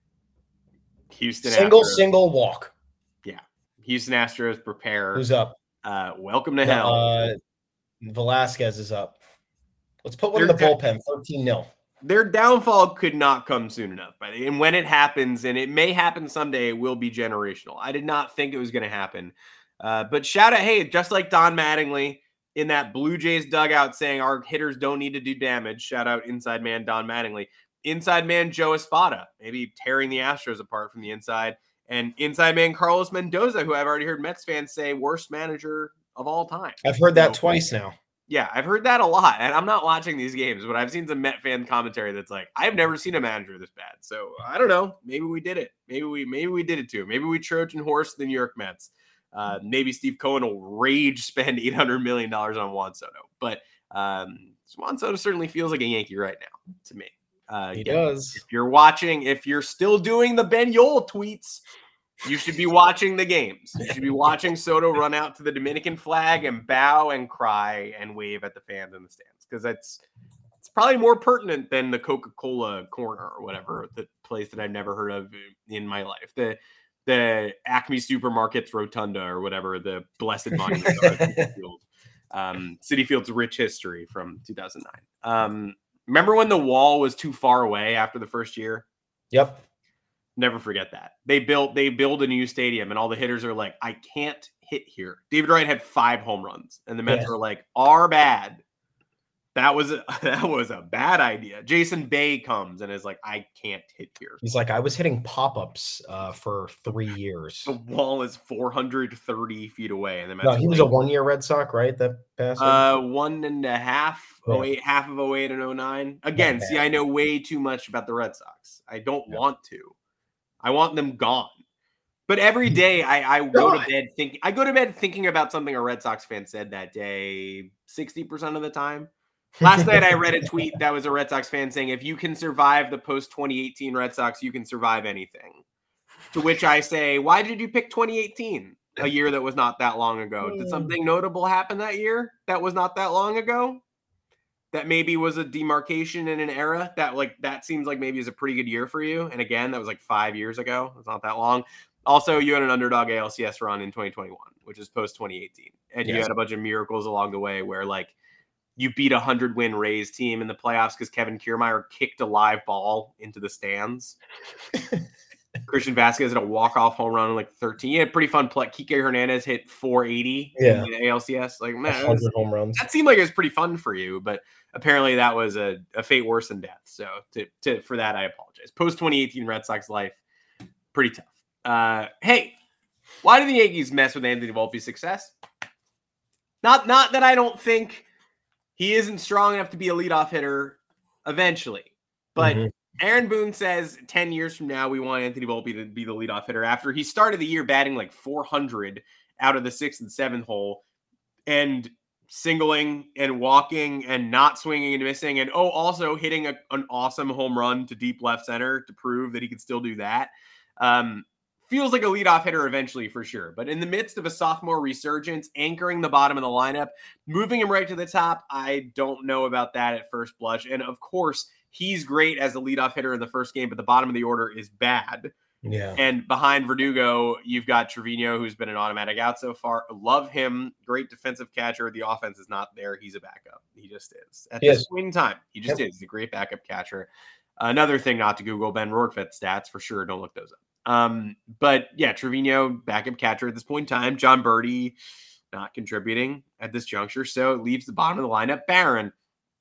Houston single walk. Yeah. Houston Astros prepare. Who's up? Welcome to hell. Velasquez is up. Let's put one in the bullpen, 13-0. Their downfall could not come soon enough. And when it happens, and it may happen someday, it will be generational. I did not think it was going to happen. But shout out, hey, just like Don Mattingly in that Blue Jays dugout saying our hitters don't need to do damage. Shout out inside man Don Mattingly. Inside man Joe Espada, maybe tearing the Astros apart from the inside. And inside man Carlos Mendoza, who I've already heard Mets fans say worst manager of all time. I've heard that twice now. Yeah, I've heard that a lot, and I'm not watching these games, but I've seen some Met fan commentary that's like, I've never seen a manager this bad. So I don't know. Maybe we did it. Maybe we did it too. Maybe we Trojan horse the New York Mets. Maybe Steve Cohen will rage spend $800 million on Juan Soto, but Juan Soto certainly feels like a Yankee right now to me. He does. If you're watching, if you're still doing the Ben Yole tweets, you should be watching the games. You should be watching Soto run out to the Dominican flag and bow and cry and wave at the fans in the stands, because it's probably more pertinent than the Coca-Cola corner or whatever, the place that I've never heard of in my life. The Acme Supermarkets Rotunda or whatever the blessed monument are at Citi Field. Citi Field's rich history from 2009. Remember when the wall was too far away after the first year? Yep. Never forget that. They build a new stadium and all the hitters are like, I can't hit here. David Wright had 5 home runs and the Mets were like, are bad. That was a bad idea. Jason Bay comes and is like, I can't hit here. He's like, I was hitting pop-ups for 3 years. The wall is 430 feet away. And the Mets he was a 1-year Red Sox, right? That passed. 1.5, 08, half of 08 and 09. Again, Okay. see, I know way too much about the Red Sox. I don't want to. I want them gone. But every day I go to bed thinking about something a Red Sox fan said that day 60% of the time. Last night I read a tweet that was a Red Sox fan saying, if you can survive the post-2018 Red Sox, you can survive anything. To which I say, why did you pick 2018? A year that was not that long ago. Did something notable happen that year that was not that long ago? That maybe was a demarcation in an era that seems like maybe is a pretty good year for you. And again, that was like 5 years ago. It's not that long. Also, you had an underdog ALCS run in 2021, which is post 2018. And you had a bunch of miracles along the way where like you beat a 100-win Rays team in the playoffs because Kevin Kiermaier kicked a live ball into the stands. Christian Vasquez had a walk-off home run in like 13. He had a pretty fun play. Kike Hernandez hit 480 in the ALCS. Like, man, home runs. That seemed like it was pretty fun for you, but apparently that was a fate worse than death. So for that, I apologize. Post-2018 Red Sox life, pretty tough. Hey, why do the Yankees mess with Anthony Volpe's success? Not that I don't think he isn't strong enough to be a leadoff hitter eventually, but Aaron Boone says 10 years from now, we want Anthony Volpe to be the leadoff hitter after he started the year batting like 400 out of the 6th and 7th hole and singling and walking and not swinging and missing. And also hitting an awesome home run to deep left center to prove that he could still do that. Feels like a leadoff hitter eventually for sure. But in the midst of a sophomore resurgence, anchoring the bottom of the lineup, moving him right to the top, I don't know about that at first blush. And of course, he's great as a leadoff hitter in the first game, but the bottom of the order is bad. Yeah. And behind Verdugo, you've got Trevino, who's been an automatic out so far. Love him. Great defensive catcher. The offense is not there. He's a backup. He just is. At this point in time, he just is. He's a great backup catcher. Another thing not to Google, Ben Rortvedt stats for sure. Don't look those up. But yeah, Trevino, backup catcher at this point in time. John Birdie not contributing at this juncture. So it leaves the bottom of the lineup barren.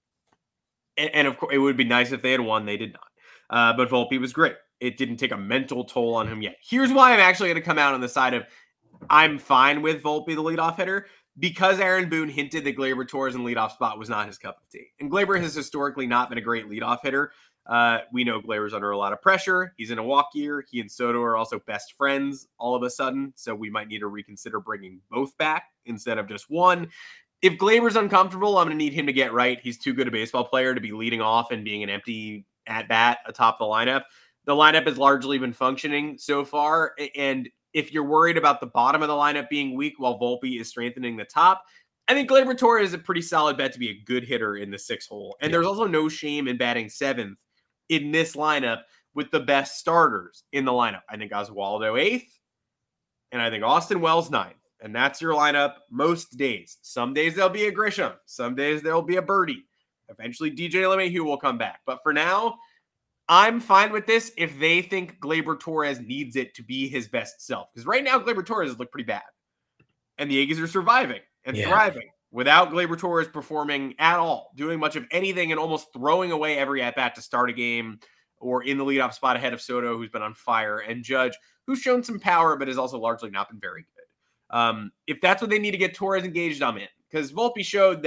And of course, it would be nice if they had won. They did not. But Volpe was great. It didn't take a mental toll on him yet. Here's why I'm actually going to come out on the side of I'm fine with Volpe, the leadoff hitter, because Aaron Boone hinted that Gleyber Torres in leadoff spot was not his cup of tea. And Gleyber has historically not been a great leadoff hitter. We know Gleyber's under a lot of pressure. He's in a walk year. He and Soto are also best friends all of a sudden. So we might need to reconsider bringing both back instead of just one. If Gleyber's uncomfortable, I'm going to need him to get right. He's too good a baseball player to be leading off and being an empty at-bat atop the lineup. The lineup has largely been functioning so far. And if you're worried about the bottom of the lineup being weak while Volpe is strengthening the top, I think Gleyber Torres is a pretty solid bet to be a good hitter in the 6th hole. And there's also no shame in batting 7th in this lineup with the best starters in the lineup. I think Oswaldo 8th, and I think Austin Wells 9th. And that's your lineup most days. Some days there'll be a Grisham. Some days there'll be a Birdie. Eventually DJ LeMahieu will come back. But for now, I'm fine with this if they think Gleyber Torres needs it to be his best self. Because right now, Gleyber Torres has looked pretty bad. And the Yankees are surviving and thriving without Gleyber Torres performing at all, doing much of anything and almost throwing away every at-bat to start a game or in the leadoff spot ahead of Soto, who's been on fire, and Judge, who's shown some power but has also largely not been very good. If that's what they need to get Torres engaged, I'm in. Because Volpe showed that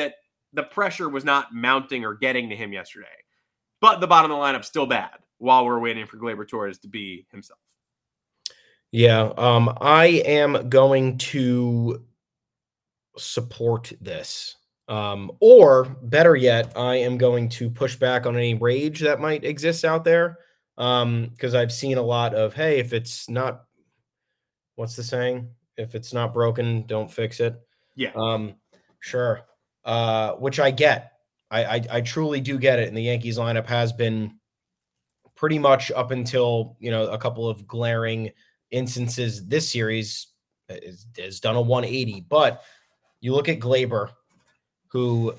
the pressure was not mounting or getting to him yesterday. But the bottom of the lineup's still bad while we're waiting for Gleyber Torres to be himself. Yeah, I am going to support this. Or better yet, I am going to push back on any rage that might exist out there. Because I've seen a lot of, hey, if it's not, what's the saying? If it's not broken, don't fix it. Yeah. Sure. Which I get. I truly do get it. And the Yankees lineup has been pretty much up until, a couple of glaring instances this series has done a 180. But you look at Gleyber, who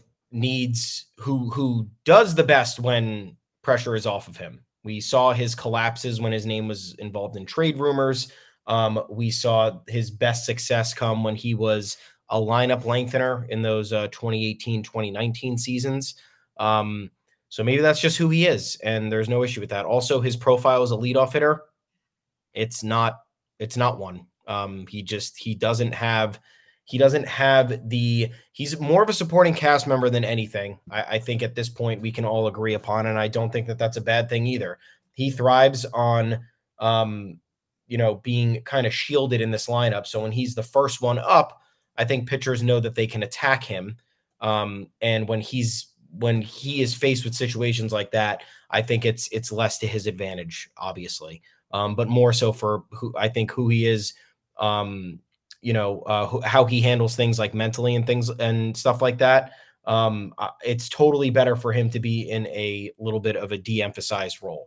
does the best when pressure is off of him. We saw his collapses when his name was involved in trade rumors. We saw his best success come when he was a lineup lengthener in those 2018, 2019 seasons. So maybe that's just who he is, and there's no issue with that. Also, his profile as a leadoff hitter, it's not one. He doesn't have he's more of a supporting cast member than anything. I think at this point we can all agree upon, and I don't think that that's a bad thing either. He thrives on, being kind of shielded in this lineup. So when he's the first one up, I think pitchers know that they can attack him. And when he is faced with situations like that, I think it's less to his advantage, obviously. But more so for who he is, how he handles things like mentally and things and stuff like that. It's totally better for him to be in a little bit of a de-emphasized role.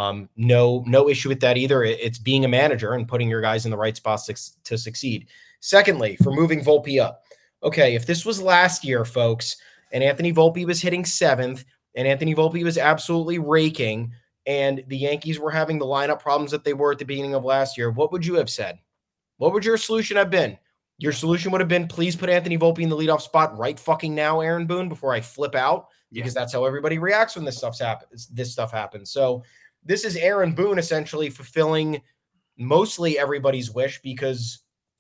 No issue with that either. It's being a manager and putting your guys in the right spots to succeed. Secondly, for moving Volpe up. Okay, if this was last year, folks, and Anthony Volpe was hitting 7th, and Anthony Volpe was absolutely raking, and the Yankees were having the lineup problems that they were at the beginning of last year, what would you have said? What would your solution have been? Your solution would have been, please put Anthony Volpe in the leadoff spot right fucking now, Aaron Boone, before I flip out, because that's how everybody reacts when this stuff happens. So this is Aaron Boone essentially fulfilling mostly everybody's wish, because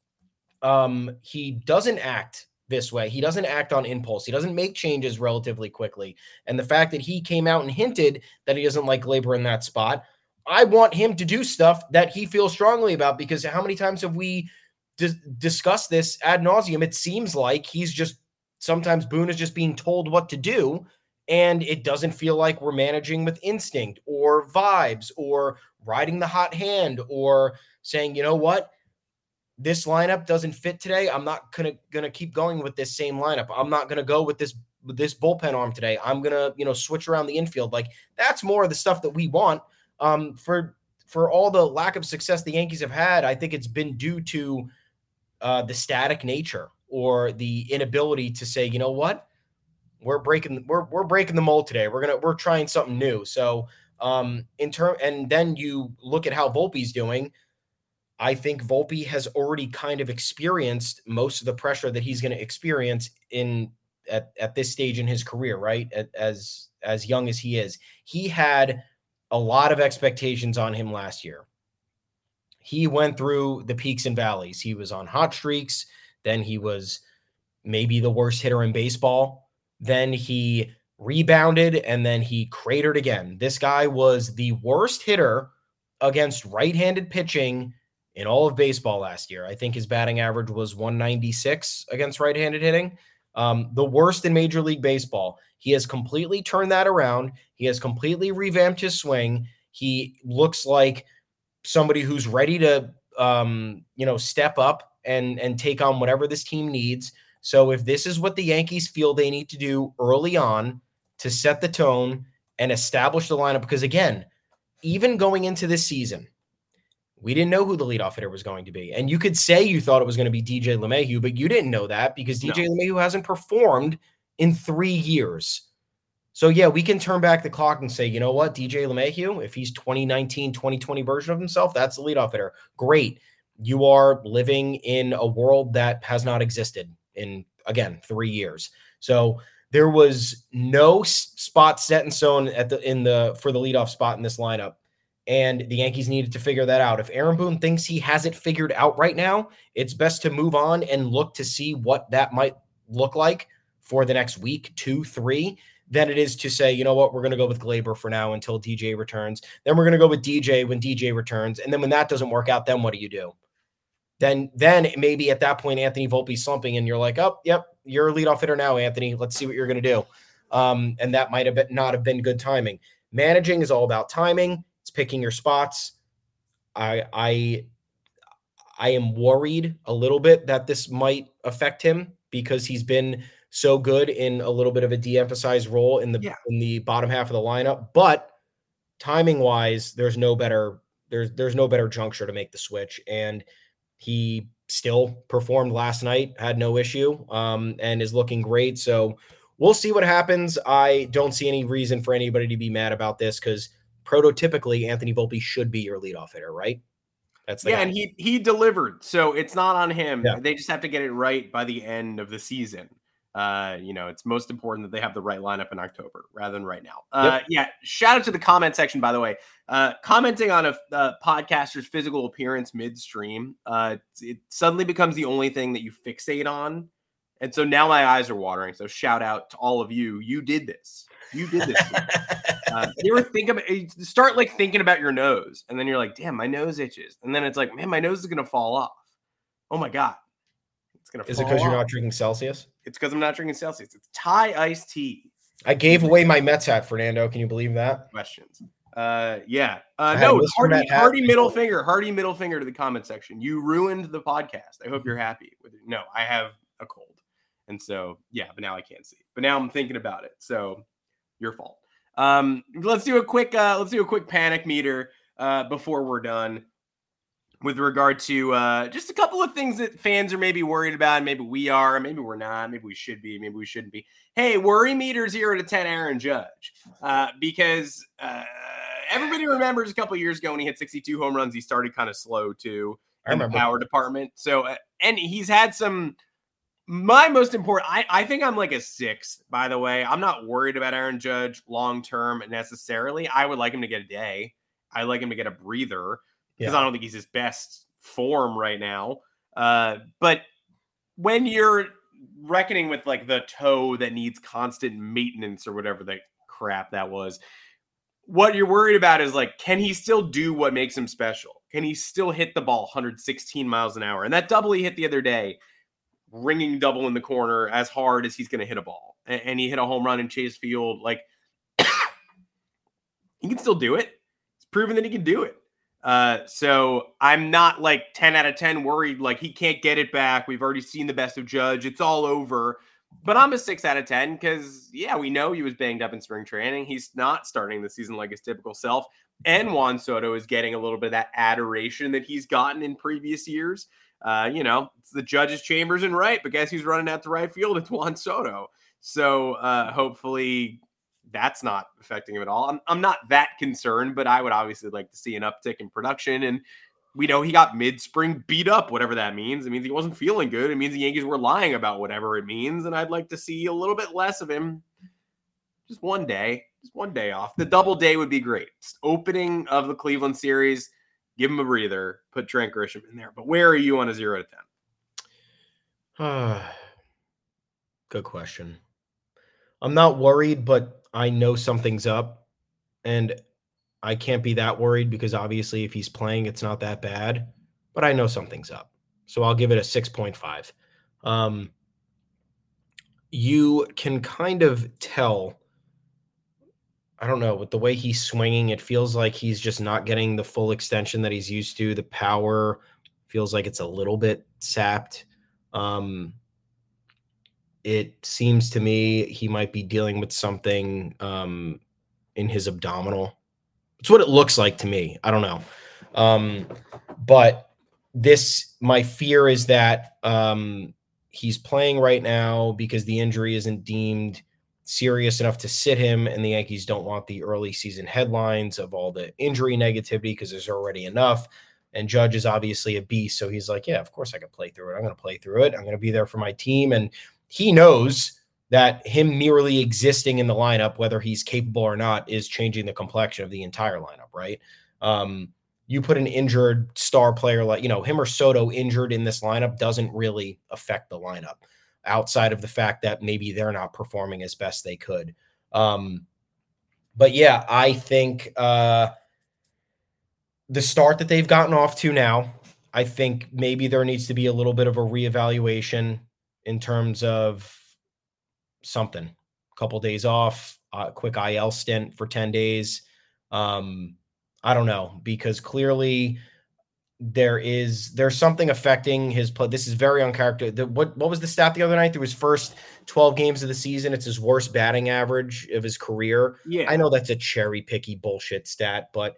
he doesn't act this way. He doesn't act on impulse. He doesn't make changes relatively quickly. And the fact that he came out and hinted that he doesn't like Gleyber in that spot, I want him to do stuff that he feels strongly about, because how many times have we discussed this ad nauseum? It seems like sometimes Boone is just being told what to do, and it doesn't feel like we're managing with instinct or vibes or riding the hot hand or saying, you know what? This lineup doesn't fit today. I'm not gonna keep going with this same lineup. I'm not gonna go with this bullpen arm today. I'm gonna switch around the infield. Like, that's more of the stuff that we want. For all the lack of success the Yankees have had, I think it's been due to the static nature or the inability to say, you know what, we're breaking the mold today. We're trying something new. So and then you look at how Volpe's doing. I think Volpe has already kind of experienced most of the pressure that he's going to experience at this stage in his career, right? As young as he is, he had a lot of expectations on him last year. He went through the peaks and valleys. He was on hot streaks. Then he was maybe the worst hitter in baseball. Then he rebounded, and then he cratered again. This guy was the worst hitter against right-handed pitching in all of baseball last year. I think his batting average was 196 against right-handed hitting. The worst in Major League Baseball. He has completely turned that around. He has completely revamped his swing. He looks like somebody who's ready to, step up and take on whatever this team needs. So if this is what the Yankees feel they need to do early on to set the tone and establish the lineup, because again, even going into this season, we didn't know who the leadoff hitter was going to be. And you could say you thought it was going to be DJ LeMahieu, but you didn't know that because DJ LeMahieu hasn't performed in 3 years. So yeah, we can turn back the clock and say, you know what, DJ LeMahieu, if he's 2019, 2020 version of himself, that's the leadoff hitter. Great. You are living in a world that has not existed in, again, 3 years. So there was no spot set in stone for the leadoff spot in this lineup. And the Yankees needed to figure that out. If Aaron Boone thinks he has it figured out right now, it's best to move on and look to see what that might look like for the next week, 2, 3, than it is to say, you know what, we're going to go with Glaber for now until DJ returns. Then we're going to go with DJ when DJ returns. And then when that doesn't work out, then what do you do? Then maybe at that point, Anthony Volpe's slumping and you're like, oh, yep, you're a leadoff hitter now, Anthony. Let's see what you're going to do. And that might have not have been good timing. Managing is all about timing. It's picking your spots. I am worried a little bit that this might affect him because he's been so good in a little bit of a de-emphasized role in the bottom half of the lineup. But timing wise, there's no better juncture to make the switch. And he still performed last night, had no issue, and is looking great. So we'll see what happens. I don't see any reason for anybody to be mad about this because prototypically Anthony Volpe should be your leadoff hitter, right? That's and he delivered. So it's not on him. Yeah. They just have to get it right by the end of the season. It's most important that they have the right lineup in October rather than right now. Shout out to the comment section, by the way. Commenting on a podcaster's physical appearance midstream, it suddenly becomes the only thing that you fixate on. And so now my eyes are watering. So shout out to all of you. You did this. You ever start thinking about your nose, and then you're like, damn, my nose itches. And then it's like, man, my nose is going to fall off. Oh my God. Is it because you're not drinking Celsius? It's because I'm not drinking Celsius. It's Thai iced tea. I gave away my Mets hat, Fernando. Can you believe that? Questions. Hardy middle finger to the comment section. You ruined the podcast. I hope you're happy with it. No, I have a cold. And so, but now I can't see. But now I'm thinking about it. So your fault. Let's do a quick panic meter before we're done. With regard to just a couple of things that fans are maybe worried about. Maybe we are, maybe we're not, maybe we should be, maybe we shouldn't be. Hey, worry meter 0 to 10 Aaron Judge. Because everybody remembers a couple of years ago when he hit 62 home runs, he started kind of slow too in the power department. So, and he's had some, my most important, I think I'm like a 6, by the way. I'm not worried about Aaron Judge long-term necessarily. I would like him to get a day. I like him to get a breather. Because I don't think he's his best form right now. But when you're reckoning with the toe that needs constant maintenance or whatever the crap that was, what you're worried about is can he still do what makes him special? Can he still hit the ball 116 miles an hour? And that double he hit the other day, ringing double in the corner as hard as he's going to hit a ball. And he hit a home run in Chase Field. He can still do it. It's proven that he can do it. So I'm not 10 out of 10 worried he can't get it back. We've already seen the best of Judge. It's all over. But I'm a 6 out of 10 because, we know he was banged up in spring training. He's not starting the season like his typical self. And Juan Soto is getting a little bit of that adoration that he's gotten in previous years. It's the Judge's chambers and right, but guess who's running out to right field? It's Juan Soto. So hopefully that's not affecting him at all. I'm not that concerned, but I would obviously like to see an uptick in production. And we know he got mid-spring beat up, whatever that means. It means he wasn't feeling good. It means the Yankees were lying about whatever it means. And I'd like to see a little bit less of him. Just one day off. The double day would be great. Opening of the Cleveland series, give him a breather, put Trent Grisham in there. But where are you on a 0 to 10? Good question. I'm not worried, but I know something's up, and I can't be that worried because obviously if he's playing, it's not that bad, but I know something's up. So I'll give it a 6.5. You can kind of tell, I don't know, with the way he's swinging, it feels like he's just not getting the full extension that he's used to. The power feels like it's a little bit sapped. It seems to me he might be dealing with something in his abdominal. It's what it looks like to me. I don't know. But my fear is that he's playing right now because the injury isn't deemed serious enough to sit him, and the Yankees don't want the early season headlines of all the injury negativity because there's already enough. And Judge is obviously a beast. So he's like, yeah, of course I can play through it. I'm going to play through it. I'm going to be there for my team. And he knows that him merely existing in the lineup, whether he's capable or not, is changing the complexion of the entire lineup, right? You put an injured star player like, him or Soto injured in this lineup doesn't really affect the lineup. outside of the fact that maybe they're not performing as best they could. But yeah, I think the start that they've gotten off to now, I think maybe there needs to be a little bit of a reevaluation in terms of something, a couple days off, quick IL stint for 10 days. I don't know, because clearly there's something affecting his play. This is very uncharacteristic. What was the stat the other night? Through his first 12 games of the season, it's his worst batting average of his career. Yeah. I know that's a cherry picky bullshit stat, but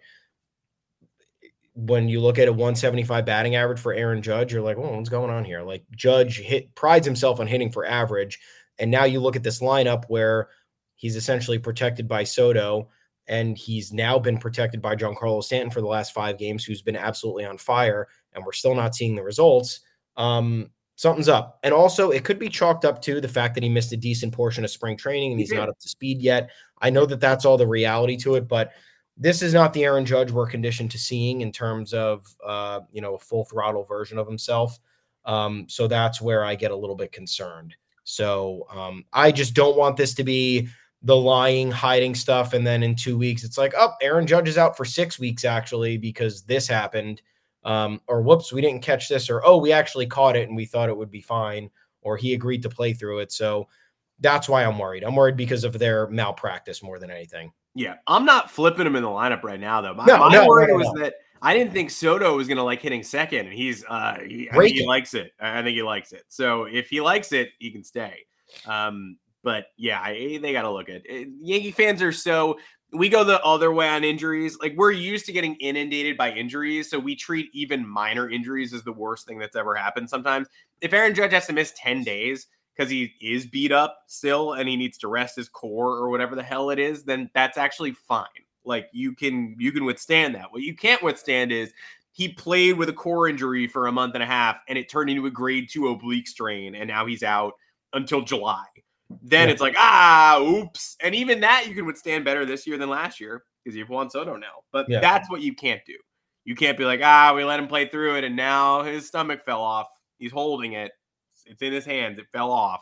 when you look at a 175 batting average for Aaron Judge, you're like, well, what's going on here? Like, Judge prides himself on hitting for average. And now you look at this lineup where he's essentially protected by Soto, and he's now been protected by Giancarlo Stanton for the last 5 games, who's been absolutely on fire, and we're still not seeing the results. Something's up. And also, it could be chalked up to the fact that he missed a decent portion of spring training and he's not up to speed yet. I know that that's all the reality to it, but this is not the Aaron Judge we're conditioned to seeing in terms of, a full throttle version of himself. So that's where I get a little bit concerned. So I just don't want this to be the lying, hiding stuff. And then in 2 weeks, it's like, oh, Aaron Judge is out for 6 weeks, actually, because this happened. Or whoops, we didn't catch this. Or, oh, we actually caught it and we thought it would be fine. Or he agreed to play through it. So that's why I'm worried. I'm worried because of their malpractice more than anything. Yeah, I'm not flipping him in the lineup right now, though. My worry was that I didn't think Soto was going to like hitting second. And I think he likes it. I think he likes it. So if he likes it, he can stay. But yeah, they got to look at it. Yankee fans are we go the other way on injuries. Like, we're used to getting inundated by injuries. So we treat even minor injuries as the worst thing that's ever happened sometimes. If Aaron Judge has to miss 10 days because he is beat up still and he needs to rest his core or whatever the hell it is, then that's actually fine. Like, you can withstand that. What you can't withstand is he played with a core injury for a month and a half and it turned into a grade 2 oblique strain. And now he's out until July. Then it's like, oops. And even that you can withstand better this year than last year because you've Juan Soto now. But that's what you can't do. You can't be like, we let him play through it and now his stomach fell off. He's holding it. It's in his hands. It fell off.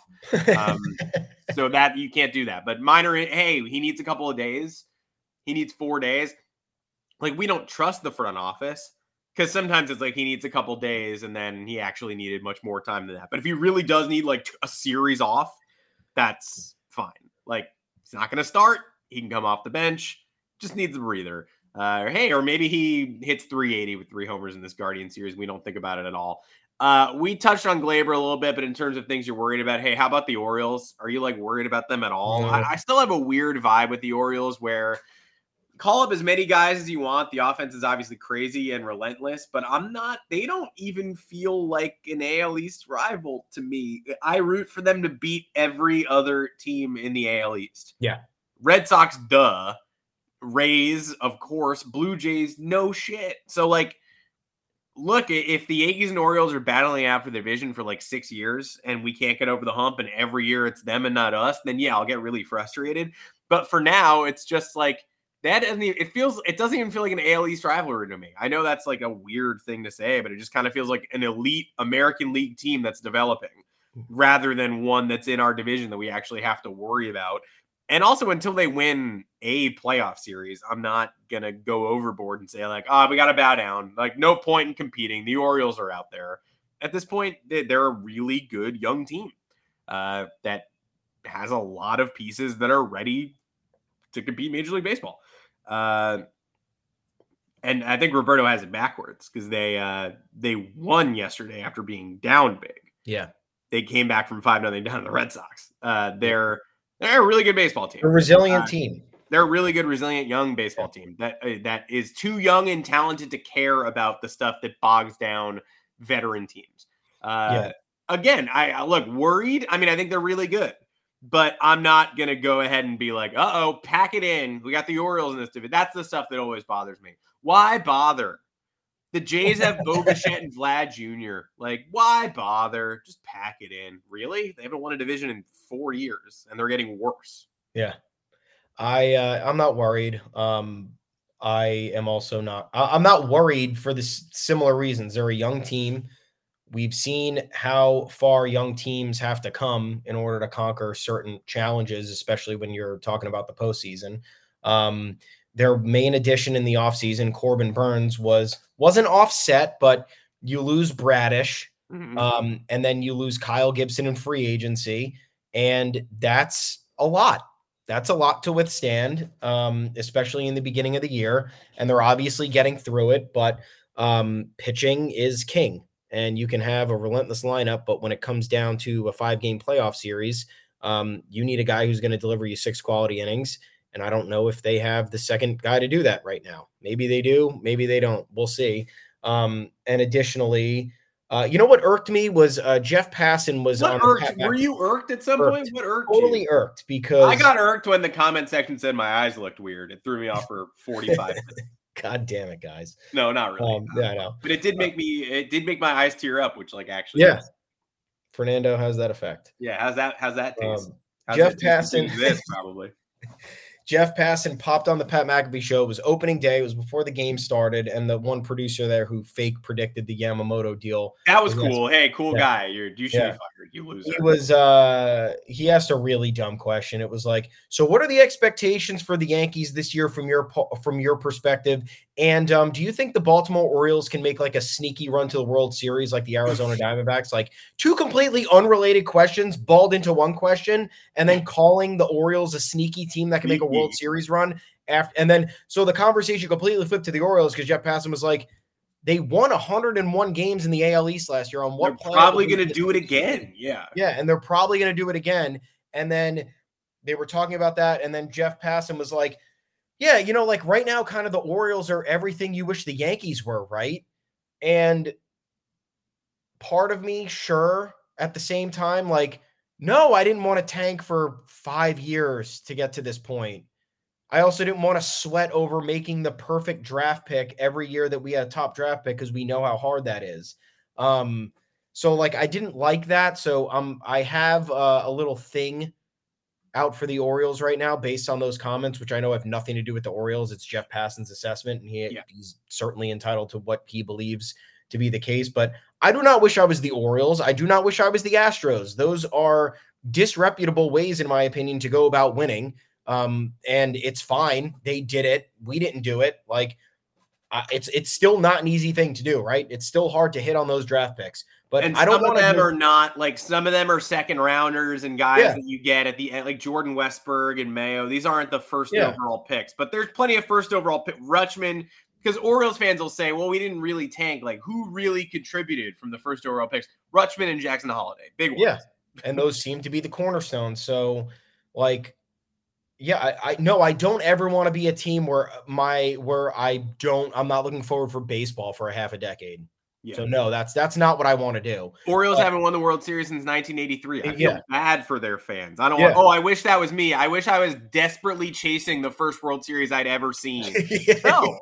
So that you can't do that. But minor, hey, he needs a couple of days. He needs 4 days. Like, we don't trust the front office because sometimes it's like he needs a couple days and then he actually needed much more time than that. But if he really does need like a series off, that's fine. Like, he's not going to start. He can come off the bench. Just needs a breather. Or maybe he hits 380 with 3 homers in this Guardian series. We don't think about it at all. We touched on Gleyber a little bit, but in terms of things you're worried about, hey, how about the Orioles? Are you like worried about them at all? No. I still have a weird vibe with the Orioles where call up as many guys as you want. The offense is obviously crazy and relentless, but they don't even feel like an AL East rival to me. I root for them to beat every other team in the AL East. Yeah. Red Sox, duh. Rays, of course. Blue Jays, no shit. So, like, look, if the Yankees and Orioles are battling out for the division for like 6 years and we can't get over the hump and every year it's them and not us, then yeah, I'll get really frustrated. But for now, it's just like, it doesn't even feel like an AL East rivalry to me. I know that's like a weird thing to say, but it just kind of feels like an elite American League team that's developing rather than one that's in our division that we actually have to worry about. And also, until they win a playoff series, I'm not going to go overboard and say like, we got to bow down. Like, no point in competing. The Orioles are out there. At this point, they're a really good young team that has a lot of pieces that are ready to compete in Major League Baseball. And I think Roberto has it backwards because they won yesterday after being down big. Yeah. They came back from 5-0 down to the Red Sox. They're a really good baseball team. A resilient team. They're a really good, resilient young baseball team that is too young and talented to care about the stuff that bogs down veteran teams. Again, I look worried. I mean, I think they're really good. But I'm not going to go ahead and be like, pack it in. We got the Orioles in this division. That's the stuff that always bothers me. Why bother? The Jays have Bo Bichette and Vlad Jr. Like, why bother? Just pack it in. Really? They haven't won a division in 4 years, and they're getting worse. Yeah. I'm not worried. I am also not. I'm not worried for the similar reasons. They're a young team We've seen how far young teams have to come in order to conquer certain challenges, especially when you're talking about the postseason. Their main addition in the offseason, Corbin Burns, wasn't offset, but you lose Bradish, and then you lose Kyle Gibson in free agency, and that's a lot. That's a lot to withstand, especially in the beginning of the year, and they're obviously getting through it, but pitching is king, and you can have a relentless lineup, but when it comes down to a 5-game playoff series, you need a guy who's going to deliver you 6 quality innings. And I don't know if they have the second guy to do that right now. Maybe they do. Maybe they don't. We'll see. And additionally, you know what irked me was Jeff Passan was what on. Were you irked at some point? What irked totally you? Irked because I got irked when the comment section said my eyes looked weird. It threw me off for 45 minutes. God damn it, guys. No, not really. Yeah, I know. But it did make my eyes tear up, which actually. Yeah. Fernando has that effect. Yeah. How's that taste? Jeff Passan. This probably. Jeff Passan popped on the Pat McAfee show. It was opening day. It was before the game started. And the one producer there who fake predicted the Yamamoto deal. That was cool. Hey, cool guy. You should be fired. You loser. He asked a really dumb question. It was like, so what are the expectations for the Yankees this year from your perspective? And do you think the Baltimore Orioles can make like a sneaky run to the World Series like the Arizona Diamondbacks? Like 2 completely unrelated questions balled into one question, and then calling the Orioles a sneaky team that can make a World Series run and then so the conversation completely flipped to the Orioles because Jeff Passan was like, they won 101 games in the AL East last year. On what they're probably going to do it again. Yeah, and they're probably going to do it again. And then they were talking about that, and then Jeff Passan was like, yeah, like right now, kind of the Orioles are everything you wish the Yankees were, right? And part of me, sure, at the same time, like, no, I didn't want to tank for 5 years to get to this point. I also didn't want to sweat over making the perfect draft pick every year that we had a top draft pick because we know how hard that is. So like I didn't like that. So I have a little thing out for the Orioles right now based on those comments, which I know have nothing to do with the Orioles. It's Jeff Passan's assessment, and he's certainly entitled to what he believes to be the case. But I do not wish I was the Orioles. I do not wish I was the Astros. Those are disreputable ways, in my opinion, to go about winning. And it's fine. They did it. We didn't do it. Like it's still not an easy thing to do, right? It's still hard to hit on those draft picks. But I don't want them are not like some of them are second rounders and guys that you get at the end, like Jordan Westberg and Mayo. These aren't the first overall picks, but there's plenty of first overall pick. Rutschman, because Orioles fans will say, well, we didn't really tank. Like who really contributed from the first overall picks? Rutschman and Jackson Holiday, big ones. Yeah, and those seem to be the cornerstones. So like, yeah, I don't ever want to be a team where I'm not looking forward for baseball for a half a decade. Yeah. So no, that's not what I want to do. Orioles haven't won the World Series since 1983. I feel bad for their fans. I don't want. Oh, I wish that was me. I wish I was desperately chasing the first World Series I'd ever seen. No.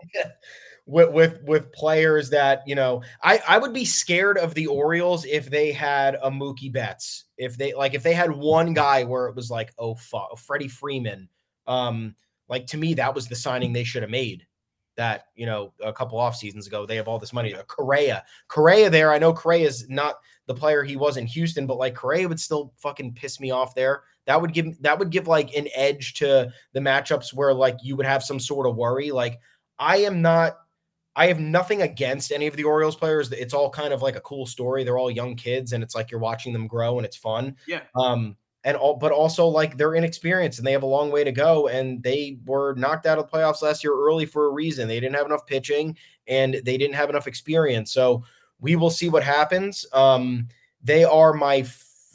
With players that I would be scared of the Orioles if they had a Mookie Betts. If they had one guy where it was like, oh fuck, Freddie Freeman. Like to me, that was the signing they should have made. That a couple off seasons ago, they have all this money. Correa there. I know Correa is not the player he was in Houston, but like Correa would still fucking piss me off there. That would give like an edge to the matchups where like you would have some sort of worry. Like I have nothing against any of the Orioles players. It's all kind of like a cool story. They're all young kids, and it's like you're watching them grow, and it's fun. Yeah. But also like they're inexperienced and they have a long way to go, and they were knocked out of the playoffs last year early for a reason. They didn't have enough pitching and they didn't have enough experience. So we will see what happens. They are my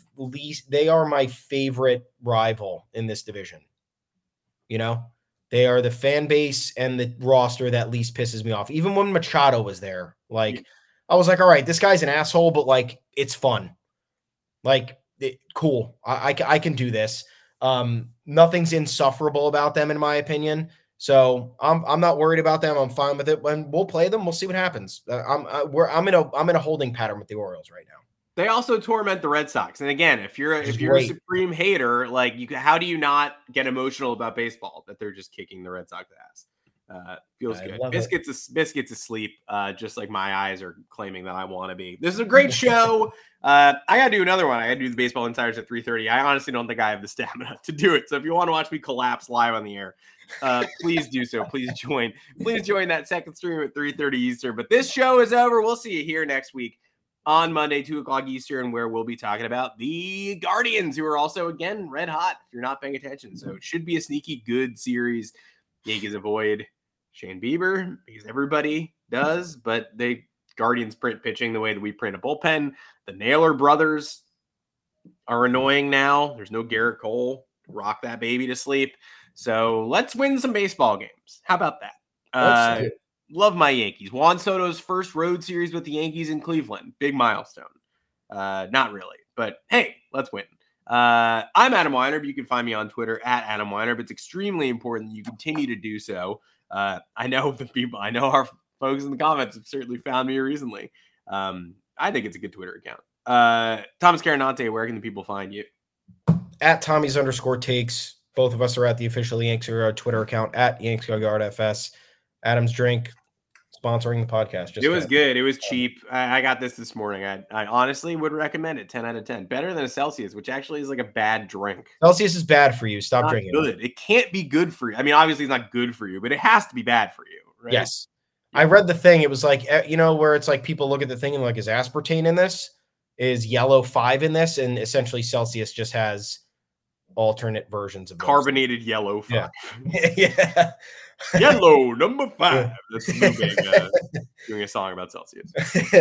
favorite rival in this division. They are the fan base and the roster that least pisses me off. Even when Machado was there, like I was like, all right, this guy's an asshole, but like it's fun. Like cool. I can do this. Nothing's insufferable about them, in my opinion. So I'm not worried about them. I'm fine with it. When we'll play them, we'll see what happens. I'm in a holding pattern with the Orioles right now. They also torment the Red Sox. And again, if you're a supreme hater, like how do you not get emotional about baseball that they're just kicking the Red Sox ass? Feels good. Biscuits asleep, just like my eyes are claiming that I want to be. This is a great show. I got to do another one. I got to do the Baseball Insiders at 3:30. I honestly don't think I have the stamina to do it. So if you want to watch me collapse live on the air, please do so. Please join that second stream at 3:30 Eastern. But this show is over. We'll see you here next week on Monday, 2:00 Eastern, where we'll be talking about the Guardians, who are also, again, red hot if you're not paying attention. So it should be a sneaky good series. Yankees avoid Shane Bieber because everybody does, but the Guardians print pitching the way that we print a bullpen. The Naylor brothers are annoying now. There's no Garrett Cole to rock that baby to sleep. So let's win some baseball games. How about that? Love my Yankees. Juan Soto's first road series with the Yankees in Cleveland. Big milestone. Not really, but hey, let's win. I'm Adam Weiner. You can find me on Twitter at Adam Weiner. But it's extremely important that you continue to do so. I know our folks in the comments have certainly found me recently. I think it's a good Twitter account. Thomas Carinante, where can the people find you? At Tommy's_takes. Both of us are at the official Yanks Twitter account at YanksGoYardFS. Adam's Drink sponsoring the podcast. It was good. It was cheap. I got this morning. I honestly would recommend it. 10 out of 10. Better than a Celsius, which actually is like a bad drink. Celsius is bad for you. Stop drinking. Good. It can't be good for you. I mean, obviously it's not good for you, but it has to be bad for you, right? Yes. I read the thing. It was like, where it's like people look at the thing and like, is aspartame in this? Is yellow 5 in this? And essentially Celsius just has alternate versions of carbonated yellow 5. Yeah. Yellow number 5. That's doing a song about Celsius.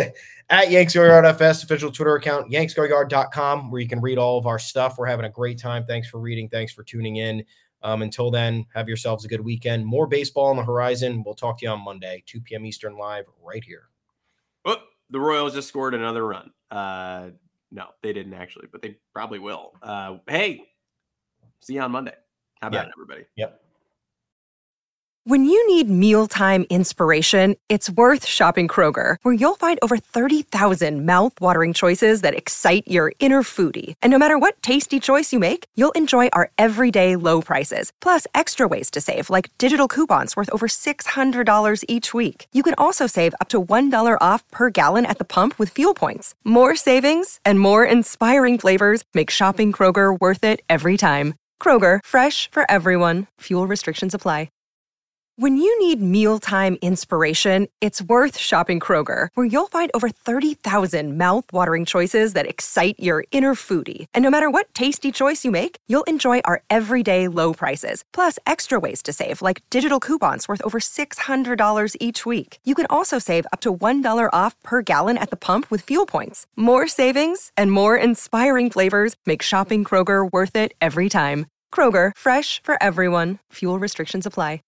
At YanksGoYardFS, official Twitter account, yanksgoyard.com, where you can read all of our stuff. We're having a great time. Thanks for reading. Thanks for tuning in. Until then, have yourselves a good weekend. More baseball on the horizon. We'll talk to you on Monday, 2 p.m. Eastern, live right here. Oh, the Royals just scored another run. No, they didn't actually, but they probably will. Hey, see you on Monday. How about it, everybody? Yep. When you need mealtime inspiration, it's worth shopping Kroger, where you'll find over 30,000 mouth-watering choices that excite your inner foodie. And no matter what tasty choice you make, you'll enjoy our everyday low prices, plus extra ways to save, like digital coupons worth over $600 each week. You can also save up to $1 off per gallon at the pump with fuel points. More savings and more inspiring flavors make shopping Kroger worth it every time. Kroger, fresh for everyone. Fuel restrictions apply. When you need mealtime inspiration, it's worth shopping Kroger, where you'll find over 30,000 mouth-watering choices that excite your inner foodie. And no matter what tasty choice you make, you'll enjoy our everyday low prices, plus extra ways to save, like digital coupons worth over $600 each week. You can also save up to $1 off per gallon at the pump with fuel points. More savings and more inspiring flavors make shopping Kroger worth it every time. Kroger, fresh for everyone. Fuel restrictions apply.